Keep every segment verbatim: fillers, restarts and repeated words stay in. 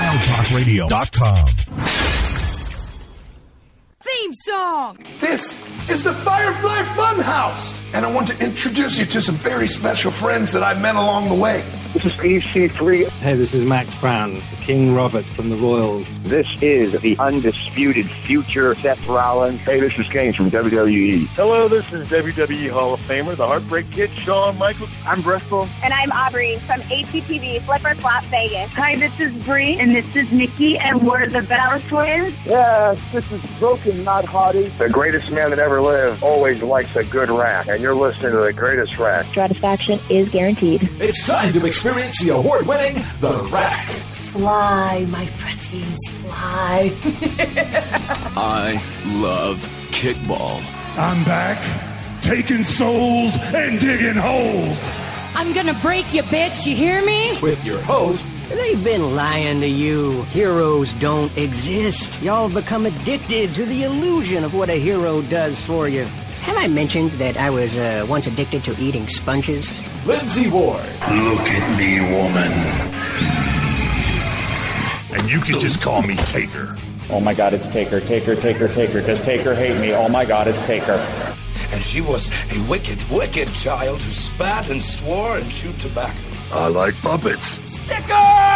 wild talk radio dot com. Theme song! This is the Firefly Funhouse! And I want to introduce you to some very special friends that I've met along the way. This is E C three. Hey, this is Max Brown, King Robert from the Royals. This is the undisputed future Seth Rollins. Hey, this is Kane from W W E. Hello, this is W W E Hall of Famer, the Heartbreak Kid, Shawn Michaels. I'm Bristol. And I'm Aubrey from H G T V Flipper Flop Vegas. Hi, this is Bree, and this is Nikki, and we're the Bella Twins. Yes, this is Broken, not Hottie. The greatest man that ever lived always likes a good rack, and you're listening to the greatest rack. Satisfaction is guaranteed. It's time to experience the award-winning The Rack. Fly, my pretties, fly. I love kickball. I'm back, taking souls and digging holes. I'm gonna break you, bitch, you hear me? With your host, they've been lying to you. Heroes don't exist. Y'all become addicted to the illusion of what a hero does for you. Have I mentioned that I was uh, once addicted to eating sponges? Lindsay Ward. Look at me, woman. And you can just call me Taker. Oh my God, it's Taker, Taker, Taker, Taker. Does Taker hate me? Oh my God, it's Taker. And she was a wicked, wicked child who spat and swore and chewed tobacco. I like puppets. Stickers!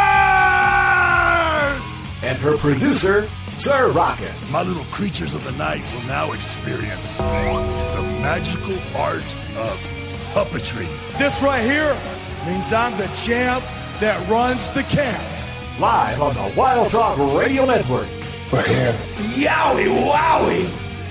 And her producer, Sir Rocket. My little creatures of the night will now experience the magical art of puppetry. This right here means I'm the champ that runs the camp. Live on the Wild Talk Radio Network. We're here. Yowie wowie!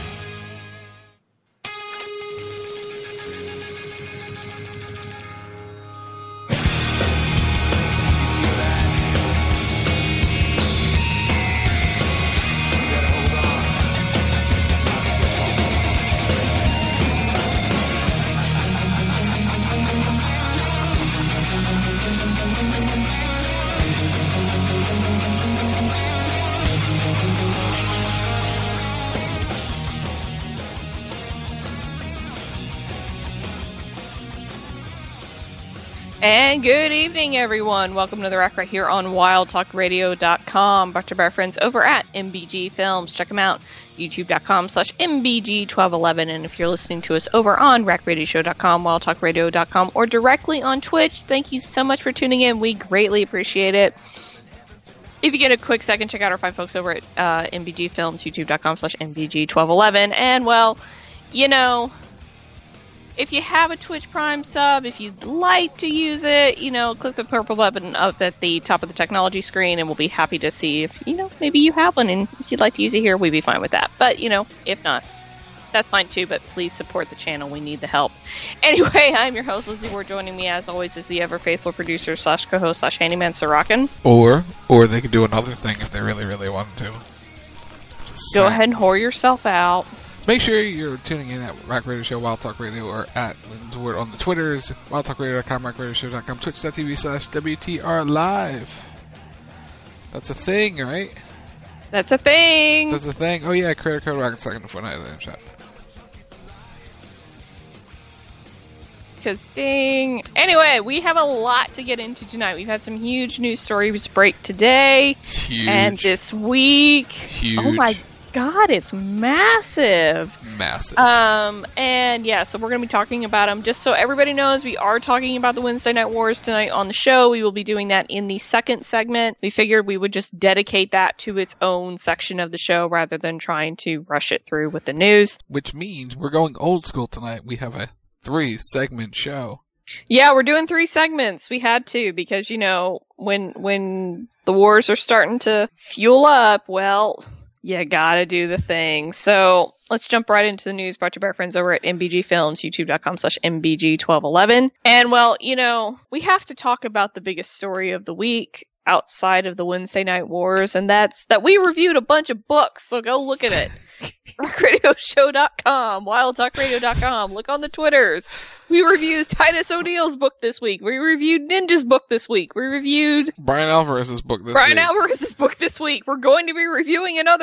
And good evening, everyone. Welcome to The Rack right here on wild talk radio dot com. Brought to you by our friends over at M B G Films. Check them out. YouTube.com slash MBG1211. And if you're listening to us over on rack radio show dot com, wild talk radio dot com, or directly on Twitch, thank you so much for tuning in. We greatly appreciate it. If you get a quick second, check out our fine folks over at uh, M B G Films, YouTube.com slash MBG1211. And, well, you know, if you have a Twitch Prime sub, if you'd like to use it, you know, click the purple button up at the top of the technology screen, and we'll be happy to see if, you know, maybe you have one, and if you'd like to use it here, we'd be fine with that. But, you know, if not, that's fine too, but please support the channel. We need the help. Anyway, I'm your host, Lizzie Ward. Joining me, as always, is the ever-faithful producer slash co-host slash handyman, Sorokin. Or, or they could do another thing if they really, really wanted to. Just Go saying. ahead and whore yourself out. Make sure you're tuning in at Rack Radio Show, Wild Talk Radio, or at Lynn's Word on the Twitters, wild talk radio dot com, rack radio show dot com, twitch.tv slash WTR Live. That's a thing, right? That's a thing. That's a thing. Oh yeah, creator code Rocket Second for night in chat. Because ding. Anyway, we have a lot to get into tonight. We've had some huge news stories break today. Huge. And this week. Huge. Oh my God, it's massive. Massive. Um, and yeah, so we're going to be talking about them. Just so everybody knows, we are talking about the Wednesday Night Wars tonight on the show. We will be doing that in the second segment. We figured we would just dedicate that to its own section of the show rather than trying to rush it through with the news. Which means we're going old school tonight. We have a three segment show. Yeah, we're doing three segments. We had to because, you know, when when the wars are starting to fuel up, well, you gotta do the thing. So let's jump right into the news brought to you by our friends over at M B G Films, youtube.com slash MBG1211. And well, you know, we have to talk about the biggest story of the week outside of the Wednesday Night Wars, and that's that we reviewed a bunch of books, so go look at it. rack radio show dot com, wild talk radio dot com, look on the Twitters. We reviewed Titus O'Neill's book this week. We reviewed Ninja's book this week. We reviewed Brian Alvarez's book this Brian week. Brian Alvarez's book this week. We're going to be reviewing another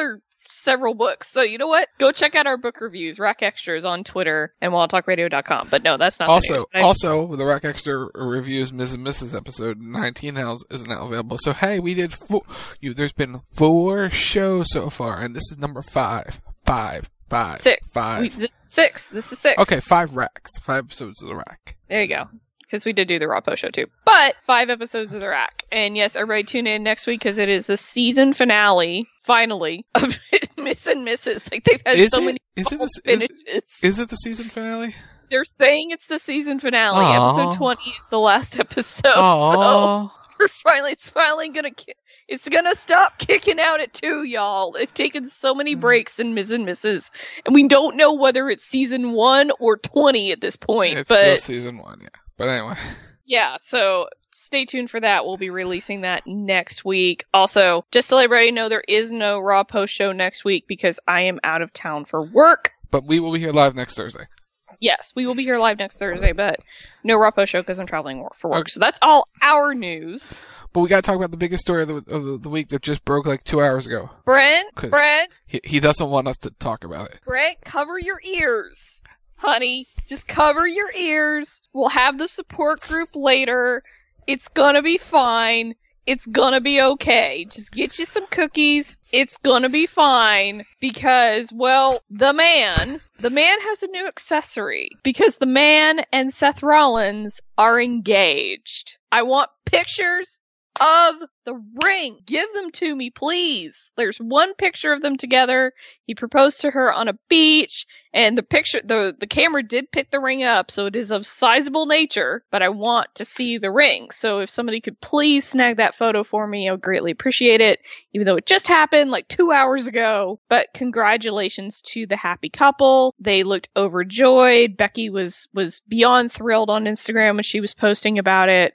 several books. So you know what? Go check out our book reviews, Rack Extras on Twitter and wild talk radio dot com. But no, that's not also the news. also the Rack Extra reviews Miz and Missus episode nineteen Hells is now available. So hey, we did four. You there's been four shows so far, and this is number five, five, five, six, five. We, this is six. This is six. Okay, five racks, five episodes of the Rack. There you go. Because we did do the Raw Post show too. But five episodes of the Rack. And yes, everybody tune in next week because it is the season finale, finally, of Miss and Missus Like they've had is so it, many is it, the, finishes. Is, is it the season finale? They're saying it's the season finale. Aww. Episode twenty is the last episode. Aww. So we're finally, it's finally gonna, it's gonna stop kicking out at two, y'all. They've taken so many breaks in Miz and Missus And we don't know whether it's season one or twenty at this point. It's but still season one, yeah. But anyway. Yeah, so stay tuned for that. We'll be releasing that next week. Also, just to let everybody know, there is no Raw Post show next week because I am out of town for work. But we will be here live next Thursday. Yes, we will be here live next Thursday, but no Raw Post show because I'm traveling for work. Okay. So that's all our news. But we got to talk about the biggest story of the, of the, the week that just broke like two hours ago. Brent, Brent. He, he doesn't want us to talk about it. Brent, cover your ears. Honey, just cover your ears. We'll have the support group later. It's gonna be fine. It's gonna be okay. Just get you some cookies. It's gonna be fine. Because, well, the man, the man has a new accessory. Because the man and Seth Rollins are engaged. I want pictures of the ring. Give them to me, please. There's one picture of them together. He proposed to her on a beach, and the picture, the, the camera did pick the ring up, so it is of sizable nature, but I want to see the ring. So if somebody could please snag that photo for me, I would greatly appreciate it, even though it just happened like two hours ago. But congratulations to the happy couple. They looked overjoyed. Becky was, was beyond thrilled on Instagram when she was posting about it.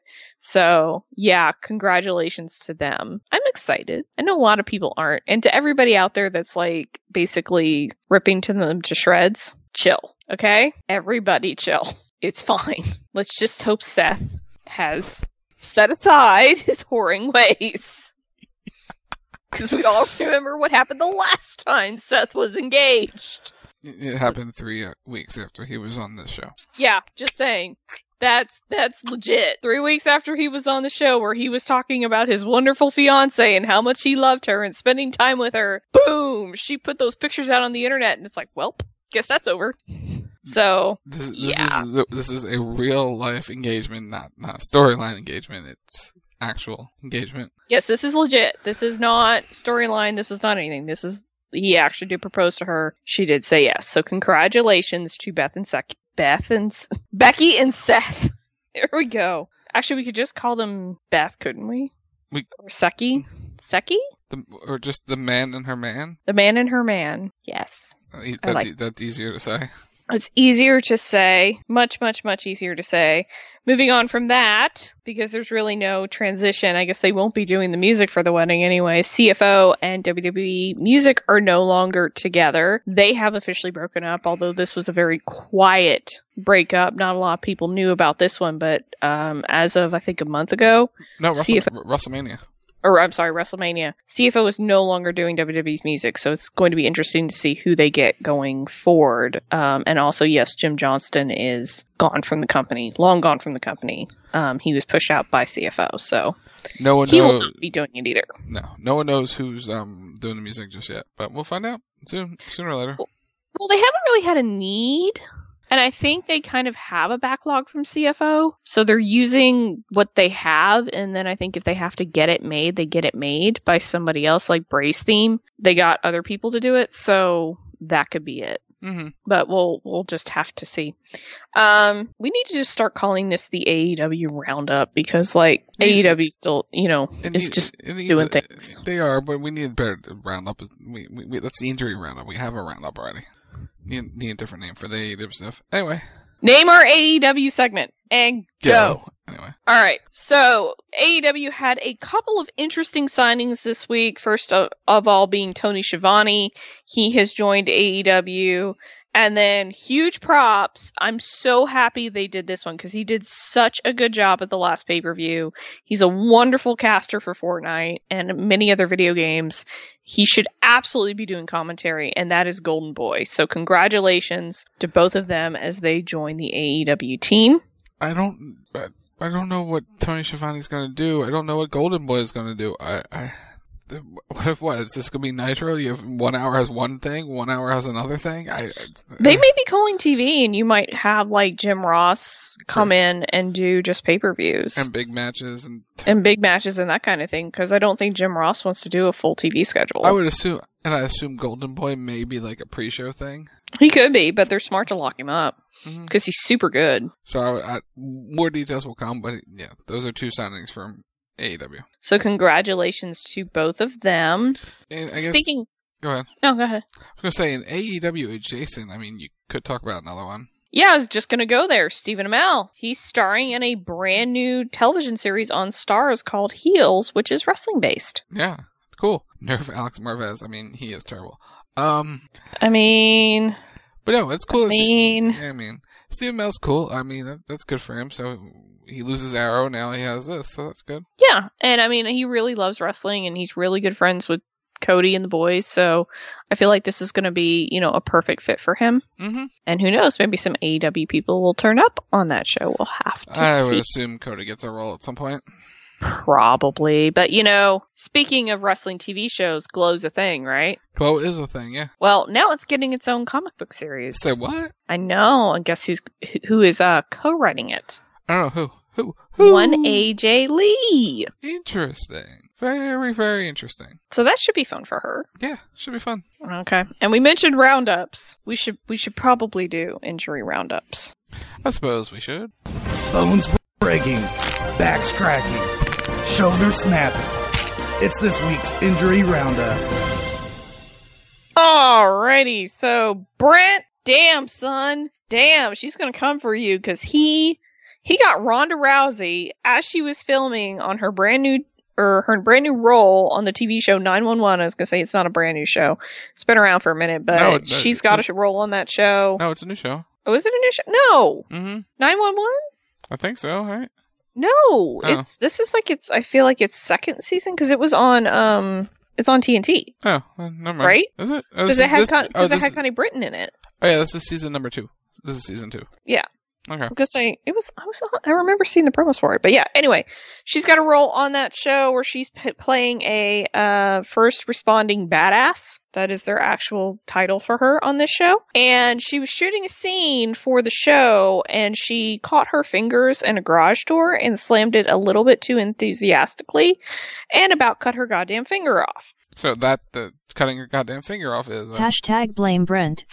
So, yeah, congratulations to them. I'm excited. I know a lot of people aren't. And to everybody out there that's, like, basically ripping to them to shreds, chill, okay? Everybody chill. It's fine. Let's just hope Seth has set aside his whoring ways. Because we all remember what happened the last time Seth was engaged. It happened three uh, weeks after he was on this show. Yeah, just saying. That's that's legit. Three weeks after he was on the show where he was talking about his wonderful fiance and how much he loved her and spending time with her, boom! She put those pictures out on the internet and it's like, well, guess that's over. So, this, this yeah. Is, this is a real life engagement, not, not a storyline engagement. It's actual engagement. Yes, this is legit. This is not storyline. This is not anything. This is, he actually did propose to her. She did say yes. So congratulations to Beth and Seth. Beth and Becky and Seth. There we go. Actually, we could just call them Beth, couldn't we? We or Seki? Seki? The, or just the man and her man? The man and her man. Yes. Uh, that, I like that's easier to say. It's easier to say. Much, much, much easier to say. Moving on from that, because there's really no transition, I guess they won't be doing the music for the wedding anyway. C F O and W W E Music are no longer together. They have officially broken up, although this was a very quiet breakup. Not a lot of people knew about this one, but um, as of, I think, a month ago... No, Russell, C F O WrestleMania. Or, I'm sorry, WrestleMania. C F O is no longer doing W W E's music, so it's going to be interesting to see who they get going forward. Um, and also, yes, Jim Johnston is gone from the company, long gone from the company. Um, he was pushed out by C F O, so no one he knows, will not be doing it either. No, no one knows who's um doing the music just yet, but we'll find out soon, sooner or later. Well, well they haven't really had a need. And I think they kind of have a backlog from C F O, so they're using what they have, and then I think if they have to get it made, they get it made by somebody else, like Bray's theme. They got other people to do it, so that could be it. Mm-hmm. But we'll we'll just have to see. Um, we need to just start calling this the A E W Roundup, because, like, yeah. A E W still, you know, it is need, just doing a, things. They are, but we need a better Roundup. We, we, we, that's the injury Roundup. We have a Roundup already. Need, need a different name for the A E W stuff. Anyway. Name our A E W segment and go. go. Anyway. Alright, so A E W had a couple of interesting signings this week. First of, of all being Tony Schiavone. He has joined A E W And then huge props. I'm so happy they did this one because he did such a good job at the last pay-per-view. He's a wonderful caster for Fortnite and many other video games. He should absolutely be doing commentary, and that is Golden Boy. So congratulations to both of them as they join the A E W team. I don't, I don't know what Tony Schiavone's going to do. I don't know what Golden Boy is going to do. I, I, what if what? Is this going to be Nitro? You have one hour has one thing, one hour has another thing. I, I they may be calling T V, and you might have like Jim Ross come sure. in and do just pay-per-views and big matches and t- and big matches and that kind of thing. Because I don't think Jim Ross wants to do a full T V schedule. I would assume, and I assume Golden Boy may be like a pre-show thing. He could be, but they're smart to lock him up. Because mm-hmm. he's super good. So I, I, more details will come, but yeah, those are two signings from A E W. So congratulations to both of them. And I guess, Speaking, go ahead. No, go ahead. I was gonna say in A E W adjacent. I mean, you could talk about another one. Yeah, I was just gonna go there. Stephen Amell. He's starring in a brand new television series on Starz called Heels, which is wrestling based. Yeah, cool. Nerve Alex Marvez. I mean, he is terrible. Um, I mean. But no, it's cool. I mean, yeah, I mean, Stephen Amell's cool. I mean, that, that's good for him. So he loses Arrow, now he has this, so that's good. Yeah, and I mean, he really loves wrestling, and he's really good friends with Cody and the boys. So I feel like this is going to be, you know, a perfect fit for him. Mm-hmm. And who knows, maybe some A E W people will turn up on that show. We'll have to. I see. would assume Cody gets a role at some point. Probably. But, you know, speaking of wrestling T V shows, Glow's a thing, right? Glow is a thing, yeah. Well, now it's getting its own comic book series. Say what? I know. And guess who's who is uh, co-writing it? I don't know. Who? Who? Who? One A J Lee. Interesting. Very, very interesting. So that should be fun for her. Yeah, should be fun. Okay. And we mentioned roundups. We should we should probably do injury roundups. I suppose we should. Bones breaking, backs cracking, shoulders snapping. It's this week's injury roundup. Alrighty, so Brent, damn son, damn, she's gonna come for you because he he got Ronda Rousey as she was filming on her brand new or her brand new role on the T V show nine one one. I was gonna say it's not a brand new show; it's been around for a minute, but no, it, she's got it, a role on that show. No, it's a new show. Oh, is it a new show? No, mm-hmm. nine one one. I think so, right? No, oh. it's this is like it's. I feel like it's second season because it was on um, it's on T N T. Oh, well, never mind. Right? Is it? Because oh, it had Con- oh, it had Connie Britton in it. Oh yeah, this is season number two. This is season two. Yeah. Okay. Because I it was I was I remember seeing the promos for it, but yeah. Anyway, she's got a role on that show where she's p- playing a uh, first responding badass. That is their actual title for her on this show. And she was shooting a scene for the show, and she caught her fingers in a garage door and slammed it a little bit too enthusiastically, and about cut her goddamn finger off. So that the cutting her goddamn finger off is uh... hashtag blame Brent.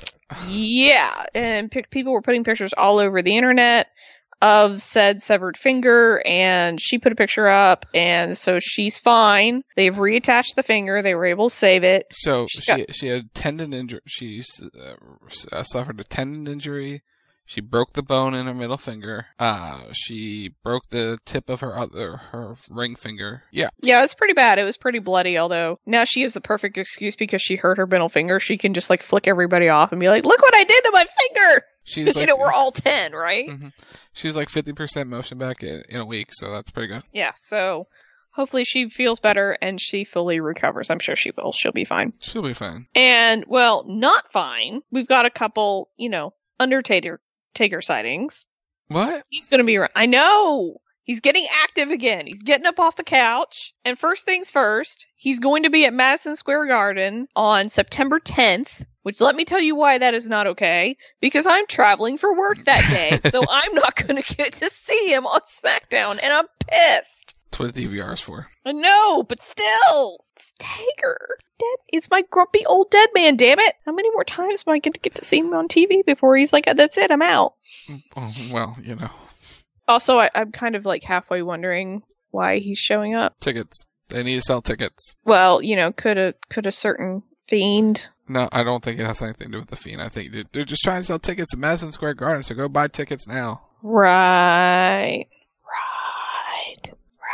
Yeah, and p- people were putting pictures all over the internet of said severed finger, and she put a picture up, and so she's fine. They've reattached the finger. They were able to save it. So she's she got- she had tendon injury. She uh, suffered a tendon injury. She broke the bone in her middle finger. Uh, she broke the tip of her other, her ring finger. Yeah. Yeah, it's pretty bad. It was pretty bloody, although now she has the perfect excuse because she hurt her middle finger. She can just like flick everybody off and be like, look what I did to my finger! She's like, you know, we're all ten, right? Mm-hmm. She's like fifty percent motion back in, in a week, so that's pretty good. Yeah, so hopefully she feels better and she fully recovers. I'm sure she will. She'll be fine. She'll be fine. And, well, not fine. We've got a couple, you know, Undertaker Taker sightings. What? He's going to be around. I know. He's getting active again. He's getting up off the couch. And first things first, he's going to be at Madison Square Garden on September tenth, which let me tell you why that is not okay. Because I'm traveling for work that day. So I'm not going to get to see him on SmackDown. And I'm pissed. That's what the D V R is for. I know, but still. It's Taker. Dead. It's my grumpy old dead man, damn it. How many more times am I going to get to see him on T V before he's like, that's it, I'm out? Oh, well, you know. Also, I, I'm kind of like halfway wondering why he's showing up. Tickets. They need to sell tickets. Well, you know, could a could a certain Fiend? No, I don't think it has anything to do with the Fiend. I think they're just trying to sell tickets at Madison Square Garden, so go buy tickets now. Right. Right. Right.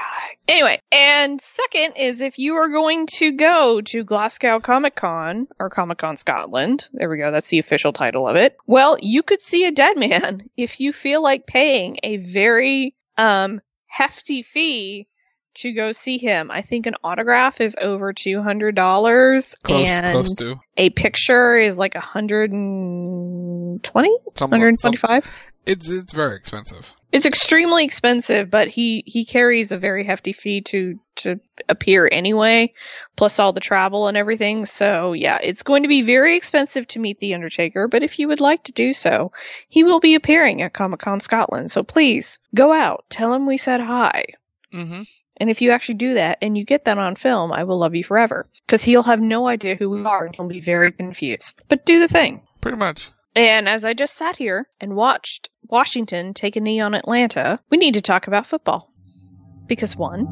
Anyway, and second is if you are going to go to Glasgow Comic Con, or Comic Con Scotland, there we go, that's the official title of it, well, you could see a dead man if you feel like paying a very um hefty fee to go see him. I think an autograph is over two hundred dollars, Close, and close to. a picture is like one hundred twenty, one hundred twenty-five. It's it's very expensive. It's extremely expensive, but he, he carries a very hefty fee to, to appear anyway, plus all the travel and everything. So yeah, it's going to be very expensive to meet The Undertaker, but if you would like to do so, he will be appearing at Comic-Con Scotland. So please, go out, tell him we said hi. Mm-hmm. And if you actually do that and you get that on film, I will love you forever. Because he'll have no idea who we are and he'll be very confused. But do the thing. Pretty much. And as I just sat here and watched Washington take a knee on Atlanta, we need to talk about football. Because one...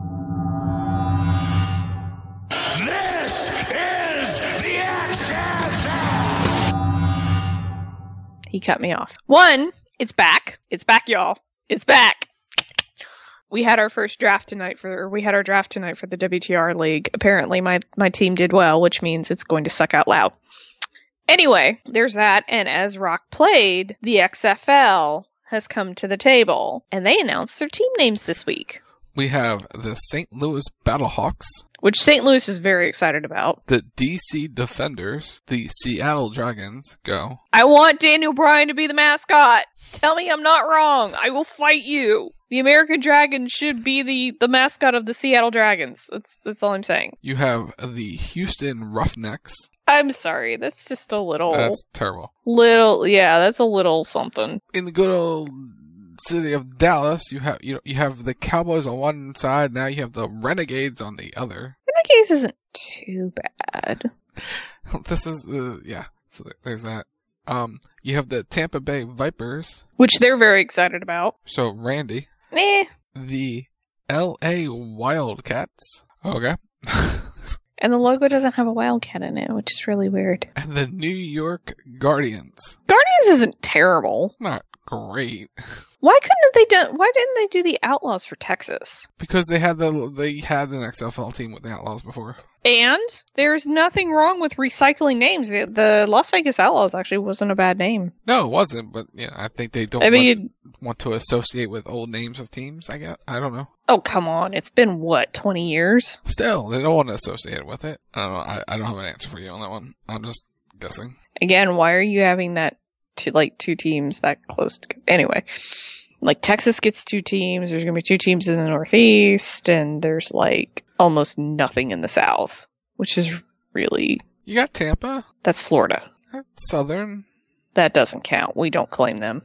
This is the X F L! He cut me off. One, it's back. It's back, y'all. It's back. We had our first draft tonight for, or we had our draft tonight for the W T R League. Apparently my, my team did well, which means it's going to suck out loud. Anyway, there's that, and as Rock played, the X F L has come to the table, and they announced their team names this week. We have the Saint Louis Battlehawks, which Saint Louis is very excited about. The D C Defenders, the Seattle Dragons, go. I want Daniel Bryan to be the mascot. Tell me I'm not wrong. I will fight you. The American Dragon should be the, the mascot of the Seattle Dragons. That's that's all I'm saying. You have the Houston Roughnecks. I'm sorry, that's just a little... That's terrible. Little, yeah, that's a little something. In the good old city of Dallas, you have you know, you have the Cowboys on one side, now you have the Renegades on the other. Renegades isn't too bad. This is, uh, yeah, so there's that. Um, you have the Tampa Bay Vipers. Which they're very excited about. So, Randy. Eh. The L A Wildcats. Okay. And the logo doesn't have a wildcat in it, which is really weird. And the New York Guardians. Guardians isn't terrible. Not great. Why couldn't they do? Why didn't they do the Outlaws for Texas? Because they had the they had an X F L team with the Outlaws before. And there's nothing wrong with recycling names. The, the Las Vegas Outlaws actually wasn't a bad name. No, it wasn't. But yeah, I think they don't I mean, want, want to associate with old names of teams. I guess I don't know. Oh come on! It's been what twenty years. Still, they don't want to associate it with it. I don't know. I, I don't have an answer for you on that one. I'm just guessing. Again, why are you having that to like two teams that close to anyway? Like, Texas gets two teams, there's going to be two teams in the Northeast, and there's, like, almost nothing in the South, which is really... You got Tampa? That's Florida. That's Southern. That doesn't count. We don't claim them.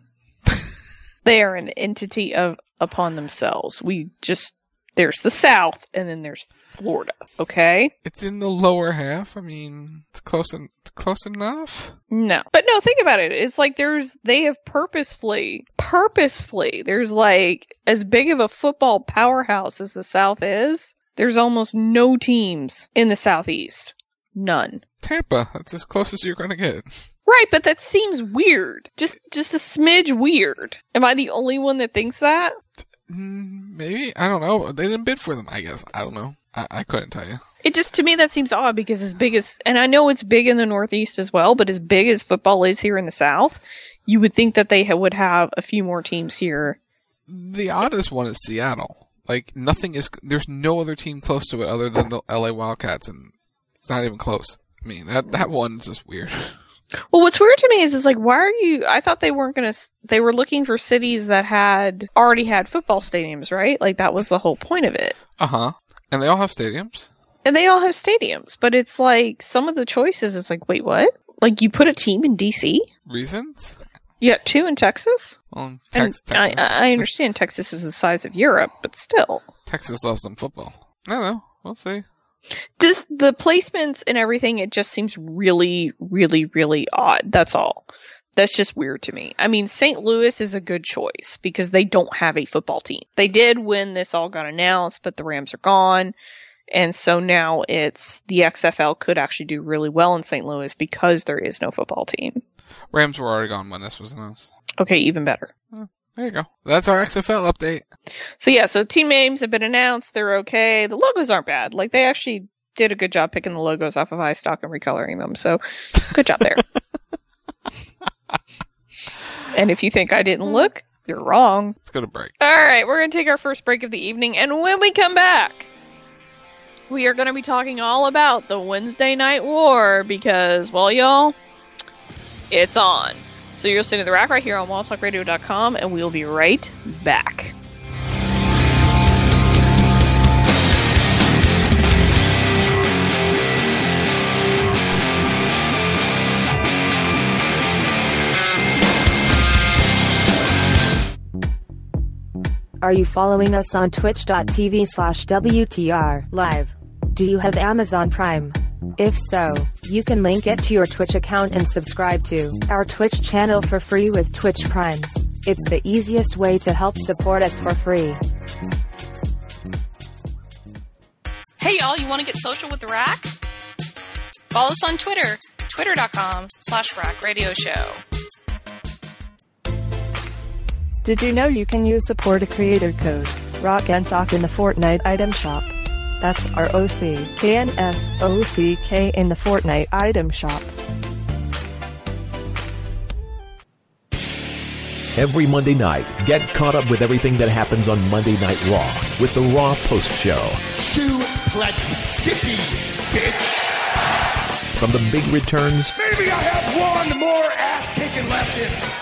They are an entity of upon themselves. We just... There's the South, and then there's Florida, okay? It's in the lower half. I mean, it's close, en- it's close enough. No. But no, think about it. It's like there's, they have purposefully, purposefully, there's like, as big of a football powerhouse as the South is, there's almost no teams in the Southeast. None. Tampa, that's as close as you're going to get. Right, but that seems weird. Just, just a smidge weird. Am I the only one that thinks that? Maybe. I don't know. They didn't bid for them, I guess. I don't know. I, I couldn't tell you. It just, to me, that seems odd because as big as, and I know it's big in the Northeast as well, but as big as football is here in the South, you would think that they ha- would have a few more teams here. The oddest one is Seattle. Like, nothing is, there's no other team close to it other than the L A Wildcats, and it's not even close. I mean, that, that one's just weird. Well, what's weird to me is, is like, why are you, I thought they weren't going to, they were looking for cities that had, already had football stadiums, right? Like, that was the whole point of it. Uh-huh. And they all have stadiums. And they all have stadiums, but it's like, some of the choices, it's like, wait, what? Like, you put a team in D C? Reasons? You got two in Texas? Well, Tex- and Texas. I, I understand Texas is the size of Europe, but still. Texas loves some football. I don't know. We'll see. Just the placements and everything, it just seems really, really, really odd. That's all. That's just weird to me. I mean, Saint Louis is a good choice because they don't have a football team. They did when this all got announced, but the Rams are gone. And so now it's, the X F L could actually do really well in Saint Louis because there is no football team. Rams were already gone when this was announced. Okay, even better. Huh. There you go. That's our X F L update. So yeah, so team names have been announced. They're okay. The logos aren't bad. Like, they actually did a good job picking the logos off of iStock and recoloring them. So good job there. And if you think I didn't look, you're wrong. Let's go to break. All right, we're going to take our first break of the evening. And when we come back, we are going to be talking all about the Wednesday Night War because, well, y'all, it's on. So you're listening to The Rack right here on wild talk radio dot com, and we'll be right back. Are you following us on twitch.tv slash WTR live? Do you have Amazon Prime? If so, you can link it to your Twitch account and subscribe to our Twitch channel for free with Twitch Prime. It's the easiest way to help support us for free. Hey y'all, you want to get social with The Rack? Follow us on Twitter, twitter.com slash Rack Radio Show. Did you know you can use support a creator code, Rock and Sock, in the Fortnite item shop? That's R O C K N S O C K in the Fortnite item shop. Every Monday night, get caught up with everything that happens on Monday Night Raw with the Raw Post Show. Suplex City, bitch! From the big returns... Maybe I have one more ass-kicking left in me.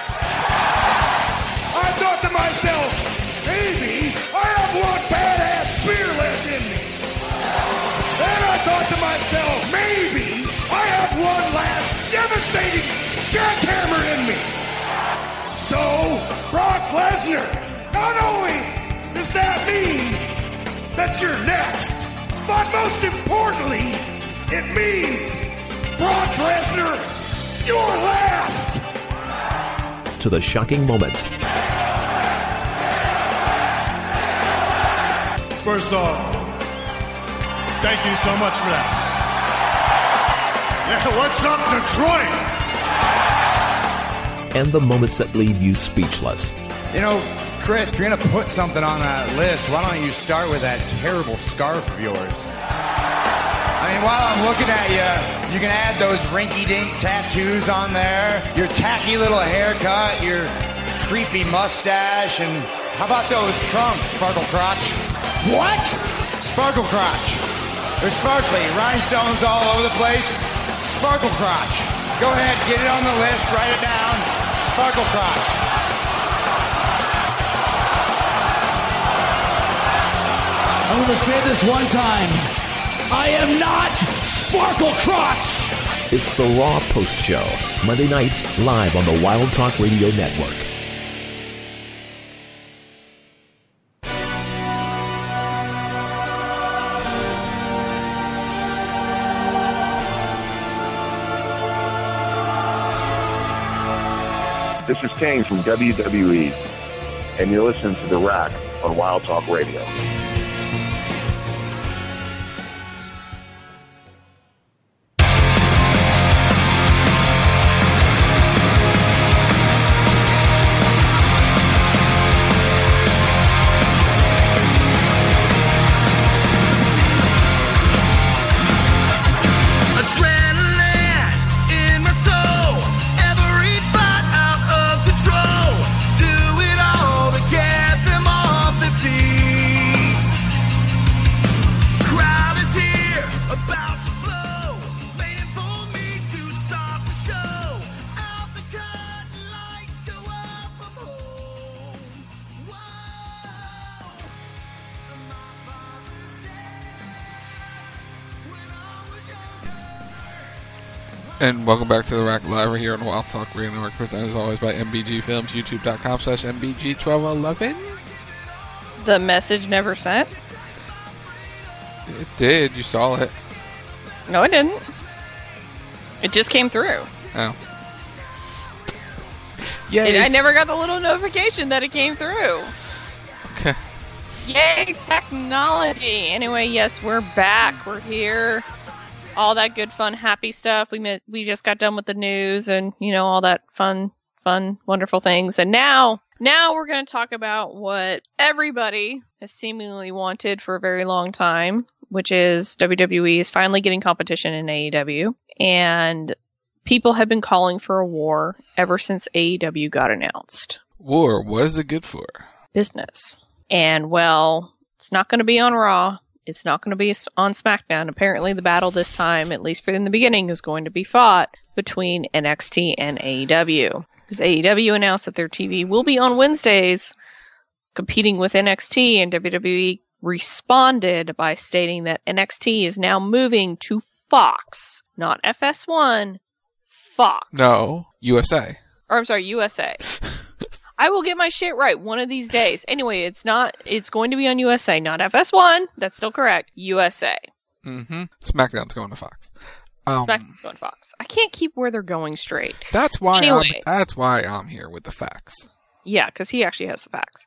I thought to myself, maybe I have one badass spear left in me. Then I thought to myself, maybe I have one last devastating jackhammer in me. So, Brock Lesnar, not only does that mean that you're next, but most importantly, it means Brock Lesnar, you're last. To the shocking moment. First off, thank you so much for that. Yeah, what's up, Detroit? And the moments that leave you speechless. You know, Chris, if you're going to put something on that list, why don't you start with that terrible scarf of yours? I mean, while I'm looking at you, you can add those rinky-dink tattoos on there, your tacky little haircut, your creepy mustache, and how about those trunks, Sparkle Crotch? What? Sparkle Crotch. They're sparkly, rhinestones all over the place. Sparkle Crotch. Go ahead, get it on the list, write it down. Sparkle Crotch. I'm going to say this one time. I am not Sparkle Crotch! It's the Raw Post Show, Monday nights, live on the Wild Talk Radio Network. This is Kane from W W E, and you're listening to The Rack on Wild Talk Radio. And welcome back to The Rack Live right here on Wild Talk Radio Network, presented as always by M B G Films, youtube.com slash MBG twelve eleven. The message never sent? It did. You saw it. No, it didn't. It just came through. Oh. Yeah, it, I never got the little notification that it came through. Okay. Yay, technology! Anyway, yes, we're back. We're here. All that good, fun, happy stuff. We met, we just got done with the news and, you know, all that fun, fun, wonderful things. And now Now we're going to talk about what everybody has seemingly wanted for a very long time, which is W W E is finally getting competition in A E W. And people have been calling for a war ever since A E W got announced. War, what is it good for? Business. And, well, it's not going to be on Raw. It's not going to be on SmackDown. Apparently the battle this time, at least for in the beginning, is going to be fought between N X T and A E W. Because A E W announced that their T V will be on Wednesdays, competing with N X T, and W W E responded by stating that N X T is now moving to Fox, not F S one, Fox. No, U S A. Or I'm sorry, U S A. I will get my shit right one of these days. Anyway, it's not, it's going to be on U S A, not F S one. That's still correct. U S A. Mm-hmm. SmackDown's going to Fox. Um, SmackDown's going to Fox. I can't keep where they're going straight. That's why anyway, I'm, that's why I'm here with the facts. Yeah, because he actually has the facts.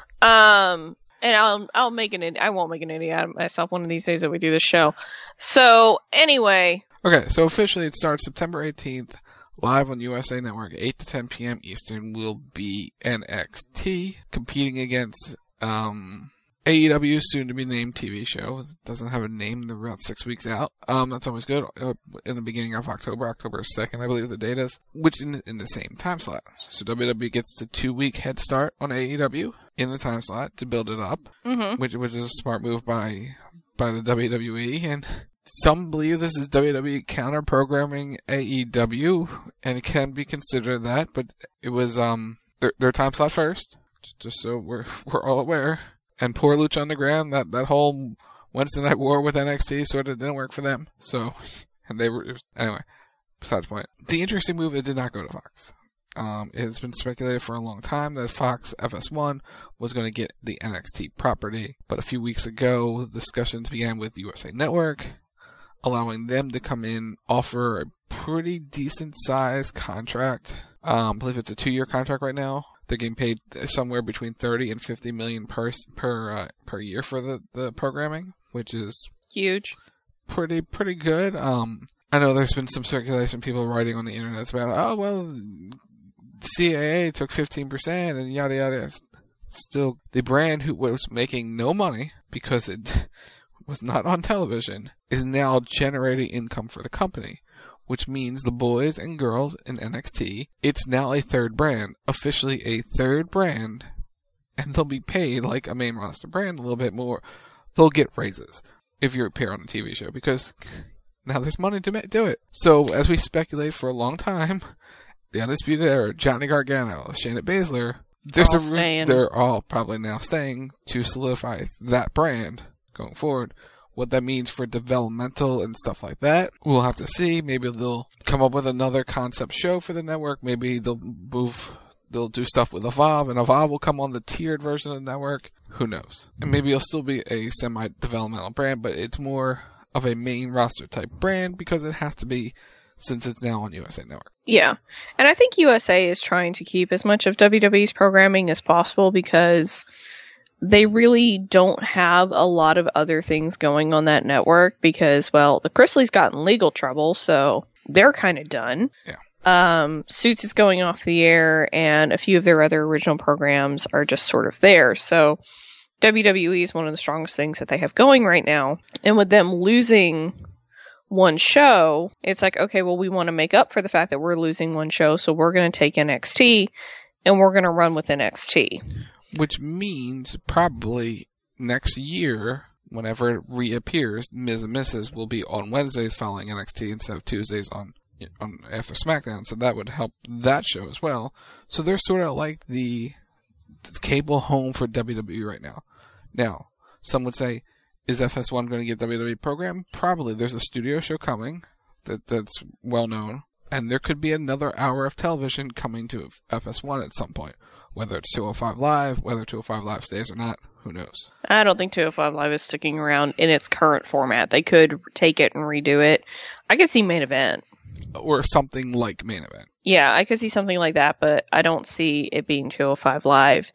Um, and I'll, I'll make an, I won't make an idiot out of myself one of these days that we do this show. So, anyway. Okay, so officially it starts September eighteenth. Live on U S A Network, eight to ten p.m. Eastern, will be N X T competing against um, A E W's soon-to-be-named T V show. It doesn't have a name. They're about six weeks out. Um, that's always good. Uh, in the beginning of October, October second, I believe the date is, which in, in the same time slot. So W W E gets the two-week head start on A E W in the time slot to build it up, mm-hmm. which was a smart move by by the W W E, and some believe this is W W E counter-programming A E W, and it can be considered that, but it was um their, their time slot first, just so we're we're all aware. And poor Lucha Underground, that, that whole Wednesday Night War with N X T sort of didn't work for them. So, and they were, was, anyway, besides the point. The interesting move, it did not go to Fox. Um, it has been speculated for a long time that Fox F S one was going to get the N X T property, but a few weeks ago, discussions began with U S A Network, allowing them to come in, offer a pretty decent sized contract. Um, I believe it's a two-year contract right now. They're getting paid somewhere between thirty and fifty million per per uh, per year for the, the programming, which is huge, pretty pretty good. Um, I know there's been some circulation, people writing on the internet about, oh well, C A A took fifteen percent and yada yada. Still, the brand who was making no money because it was not on television is now generating income for the company, which means the boys and girls in N X T, it's now a third brand, officially a third brand, and they'll be paid like a main roster brand a little bit more. They'll get raises if you appear on a T V show, because now there's money to do it. So, as we speculate for a long time, the Undisputed Era, Johnny Gargano, Shayna Baszler, there's all a, they're all probably now staying to solidify that brand going forward. What that means for developmental and stuff like that, we'll have to see. Maybe they'll come up with another concept show for the network. Maybe they'll move, they'll do stuff with Evolve, and Evolve will come on the tiered version of the network. Who knows? And maybe it'll still be a semi-developmental brand, but it's more of a main roster type brand because it has to be, since it's now on U S A Network. Yeah. And I think U S A is trying to keep as much of W W E's programming as possible because they really don't have a lot of other things going on that network because, well, the Chrisleys got in legal trouble, so they're kind of done. Yeah. Um, Suits is going off the air, and a few of their other original programs are just sort of there. So W W E is one of the strongest things that they have going right now. And with them losing one show, it's like, okay, well, we want to make up for the fact that we're losing one show, so we're going to take N X T, and we're going to run with N X T. Which means probably next year, whenever it reappears, Miz and Missus will be on Wednesdays following N X T instead of Tuesdays on, on after SmackDown. So that would help that show as well. So they're sort of like the, the cable home for W W E right now. Now, some would say, is F S one going to get W W E program? Probably. There's a studio show coming that that's well known. And there could be another hour of television coming to F S one at some point. Whether it's two oh five Live, whether two oh five Live stays or not, who knows? I don't think two oh five Live is sticking around in its current format. They could take it and redo it. I could see Main Event. Or something like Main Event. Yeah, I could see something like that, but I don't see it being two oh five Live.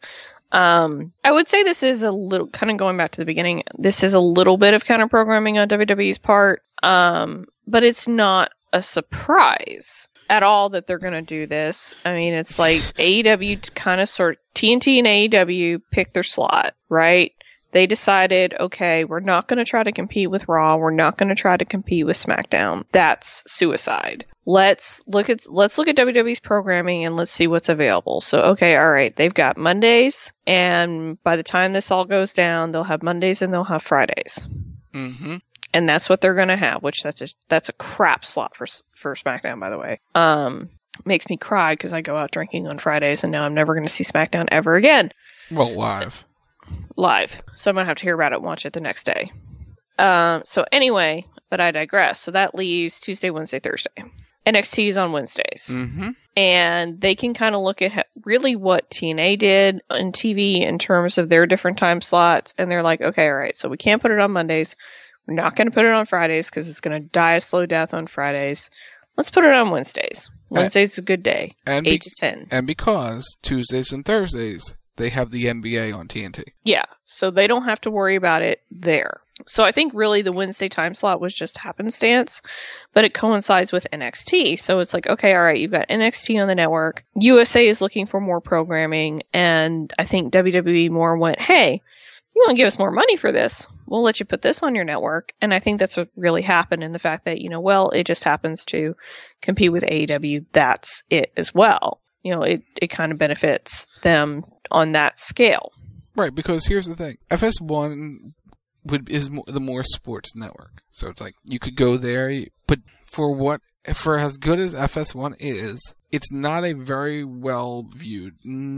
Um, I would say this is a little, kind of going back to the beginning, this is a little bit of counter programming on W W E's part, um, but it's not a surprise. at all that they're going to do this. I mean, it's like A E W kind of sort T N T and A E W picked their slot, right? They decided, okay, we're not going to try to compete with Raw. We're not going to try to compete with SmackDown. That's suicide. Let's look at let's look at W W E's programming and let's see what's available. So, okay, all right, they've got Mondays, and by the time this all goes down, they'll have Mondays and they'll have Fridays. Mm-hmm. And that's what they're going to have, which that's a, that's a crap slot for for SmackDown, by the way. Um, makes me cry because I go out drinking on Fridays, and now I'm never going to see SmackDown ever again. Well, live. Live. So I'm going to have to hear about it and watch it the next day. Um, so anyway, but I digress. So that leaves Tuesday, Wednesday, Thursday. N X T is on Wednesdays. Mm-hmm. And they can kind of look at ha- really what T N A did on T V in terms of their different time slots. And they're like, okay, all right, so we can't put it on Mondays. We're not going to put it on Fridays because it's going to die a slow death on Fridays. Let's put it on Wednesdays. Wednesday's is a good day. And eight be- to ten. And because Tuesdays and Thursdays, they have the N B A on T N T. Yeah, so they don't have to worry about it there. So I think really the Wednesday time slot was just happenstance, but it coincides with N X T. So it's like, okay, all right, you've got N X T on the network. U S A is looking for more programming, and I think W W E more went, hey, you want to give us more money for this? We'll let you put this on your network. And I think that's what really happened in the fact that, you know, well, it just happens to compete with A E W. That's it as well. You know, it, it kind of benefits them on that scale. Right, because here's the thing. F S one would is more, the more sports network. So it's like you could go there, but for what for as good as F S one is, it's not a very well viewed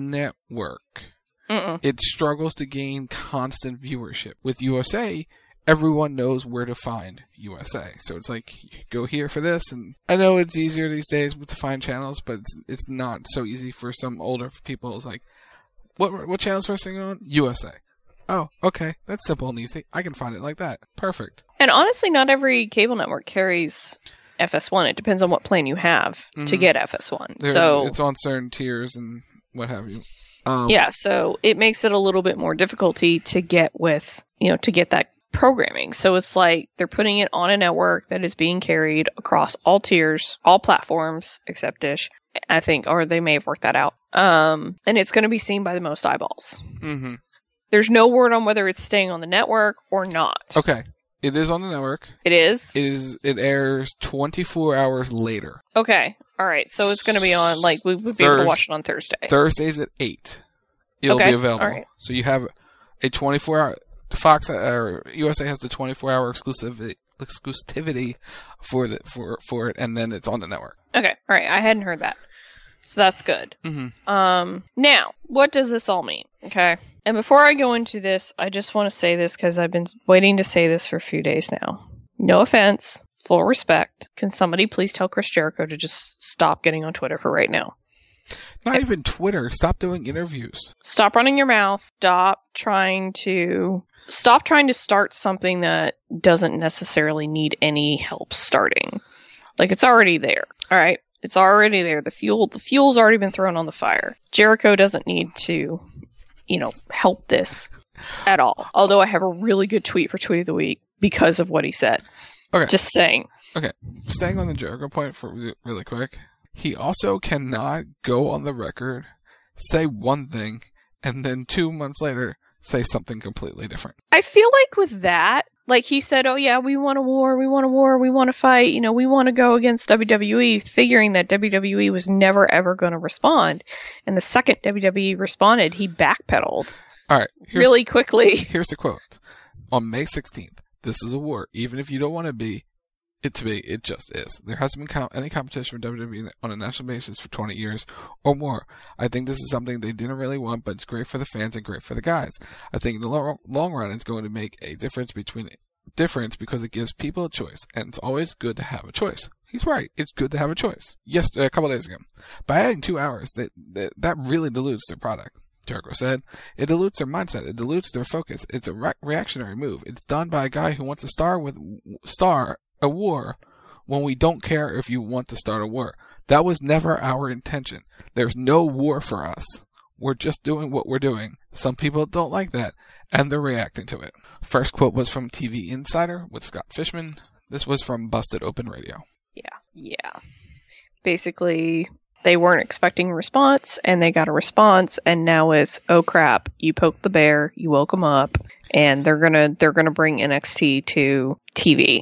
network. Mm-mm. It struggles to gain constant viewership. With U S A, everyone knows where to find U S A. So it's like, you go here for this, and I know it's easier these days to find channels, but it's, it's not so easy for some older people. It's like, what what channel's first thing on? U S A. Oh, okay. That's simple and easy. I can find it like that. Perfect. And honestly, not every cable network carries F S one. It depends on what plan you have mm-hmm. to get F S one. There, so it's on certain tiers and what have you. Um, yeah, so it makes it a little bit more difficulty to get with, you know, to get that programming. So it's like they're putting it on a network that is being carried across all tiers, all platforms except Dish, I think, or they may have worked that out. Um, and it's going to be seen by the most eyeballs. Mm-hmm. There's no word on whether it's staying on the network or not. Okay. It is on the network. It is? It is. It airs twenty-four hours later. Okay. All right. So it's going to be on, like, we would be Thurs- able to watch it on Thursday. Thursdays at eight. It'll okay. be available. All right. So you have a twenty-four hour, Fox, or U S A has the twenty-four hour exclusivity, exclusivity for the, for, for it, and then it's on the network. Okay. All right. I hadn't heard that. So that's good. Mm-hmm. Um, now, what does this all mean? Okay. And before I go into this, I just want to say this because I've been waiting to say this for a few days now. No offense, full respect. Can somebody please tell Chris Jericho to just stop getting on Twitter for right now? Not okay. Even Twitter. Stop doing interviews. Stop running your mouth. Stop trying to stop trying to start something that doesn't necessarily need any help starting. Like, it's already there. All right. It's already there. The fuel, the fuel's already been thrown on the fire. Jericho doesn't need to, you know, help this at all. Although I have a really good tweet for Tweet of the Week because of what he said. Okay. Just saying. Okay. Staying on the Jericho point for really quick. He also cannot go on the record, say one thing, and then two months later say something completely different. I feel like with that, like he said, oh yeah, we want a war, we want a war, we want to fight, you know, we want to go against W W E, figuring that W W E was never ever going to respond. And the second W W E responded, he backpedaled. All right. Really quickly. Here's the quote. On May sixteenth, this is a war. Even if you don't want to be, it to be, it just is. There hasn't been com- any competition for W W E on a national basis for twenty years or more. I think this is something they didn't really want, but it's great for the fans and great for the guys. I think in the lo- long run, it's going to make a difference between difference because it gives people a choice, and it's always good to have a choice. He's right. It's good to have a choice. Yes, a couple days ago, by adding two hours, that that, that really dilutes their product. Jericho said, it dilutes their mindset. It dilutes their focus. It's a re- reactionary move. It's done by a guy who wants to star with star. a war when we don't care if you want to start a war. That was never our intention. There's no war for us. We're just doing what we're doing. Some people don't like that, and they're reacting to it. First quote was from T V Insider with Scott Fishman. This was from Busted Open Radio. Yeah, yeah. basically they weren't expecting a response, and they got a response, and now it's, oh crap, you poked the bear, you woke them up, and they're gonna they're gonna bring N X T to T V.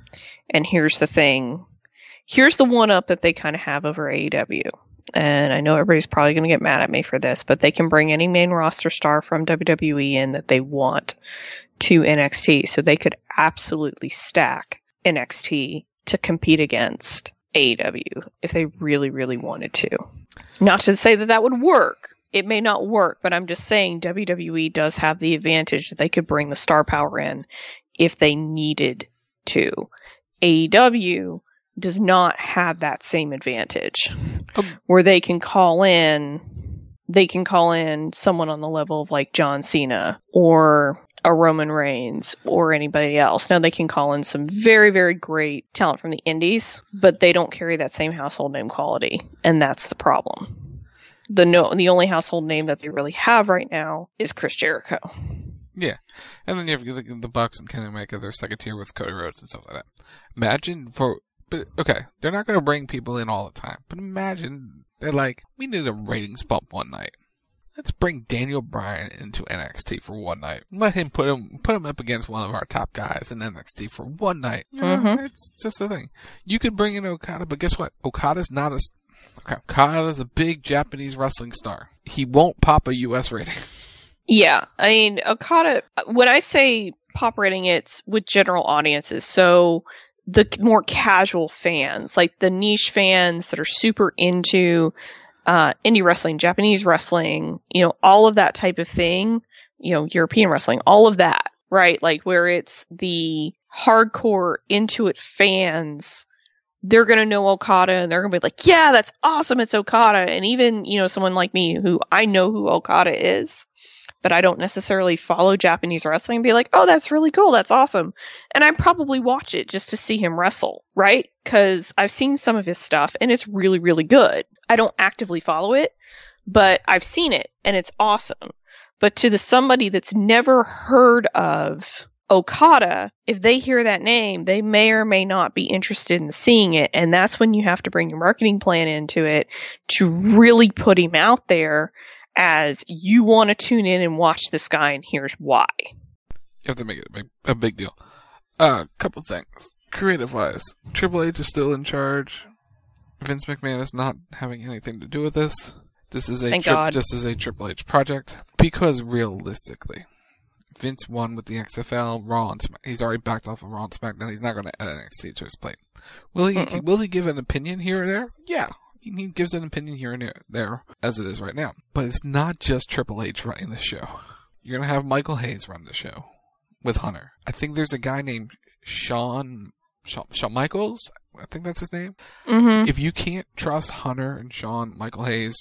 And here's the thing, here's the one up that they kind of have over A E W. And I know everybody's probably going to get mad at me for this, but they can bring any main roster star from W W E in that they want to N X T. So they could absolutely stack N X T to compete against A E W if they really, really wanted to. Not to say that that would work. It may not work, but I'm just saying W W E does have the advantage that they could bring the star power in if they needed to. A E W does not have that same advantage where they can call in, they can call in someone on the level of like John Cena or a Roman Reigns or anybody else. Now they can call in some very, very great talent from the indies, but they don't carry that same household name quality. And that's the problem. The no, the only household name that they really have right now is Chris Jericho. Yeah. And then you have the, the Bucks and Kenny Omega, their second tier with Cody Rhodes and stuff like that. Imagine for, but okay, they're not going to bring people in all the time, but imagine they're like, we need a ratings bump one night. Let's bring Daniel Bryan into N X T for one night. Let him put him put him up against one of our top guys in N X T for one night. You know, Mm-hmm. It's just a thing. You could bring in Okada, but guess what? Okada's not a okay. Okada's a big Japanese wrestling star. He won't pop a U S rating. Yeah, I mean, Okada, when I say pop rating, it's with general audiences. So the more casual fans, like the niche fans that are super into uh, indie wrestling, Japanese wrestling, you know, all of that type of thing, you know, European wrestling, all of that, right? Like where it's the hardcore into it fans, they're going to know Okada and they're going to be like, yeah, that's awesome. It's Okada. And even, you know, someone like me who I know who Okada is, but I don't necessarily follow Japanese wrestling and be like, oh, that's really cool. That's awesome. And I probably watch it just to see him wrestle, right? Because I've seen some of his stuff and it's really, really good. I don't actively follow it, but I've seen it and it's awesome. But to the somebody that's never heard of Okada, if they hear that name, they may or may not be interested in seeing it. And that's when you have to bring your marketing plan into it to really put him out there as you want to tune in and watch this guy, and here's why. You have to make it a big, a big deal. A uh, couple things. Creative-wise, Triple H is still in charge. Vince McMahon is not having anything to do with this. This is a Thank tri- God. This is a Triple H project. Because realistically, Vince won with the X F L, Raw, and Smack. He's already backed off of Raw and SmackDown. He's not going to add N X T to his plate. Will he? Mm-mm. Will he give an opinion here or there? Yeah. He gives an opinion here and there, as it is right now. But it's not just Triple H running the show. You're going to have Michael Hayes run the show with Hunter. I think there's a guy named Shawn, Shawn, Shawn Michaels. I think that's his name. Mm-hmm. If you can't trust Hunter and Shawn, Michael Hayes,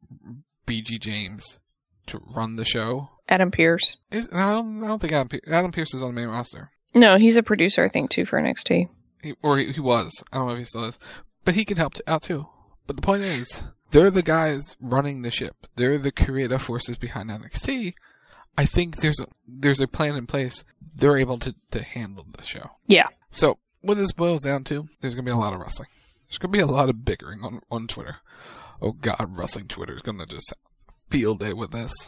B G James to run the show. Adam Pearce. Is, I, don't, I don't think Adam, Adam Pearce is on the main roster. No, he's a producer, I think, too, for N X T. He, or he, he was. I don't know if he still is. But he can help t- out, too. But the point is, they're the guys running the ship. They're the creative forces behind N X T. I think there's a there's a plan in place. They're able to, to handle the show. Yeah. So, what this boils down to, there's going to be a lot of wrestling. There's going to be a lot of bickering on, on Twitter. Oh, God, wrestling Twitter is going to just field day with this.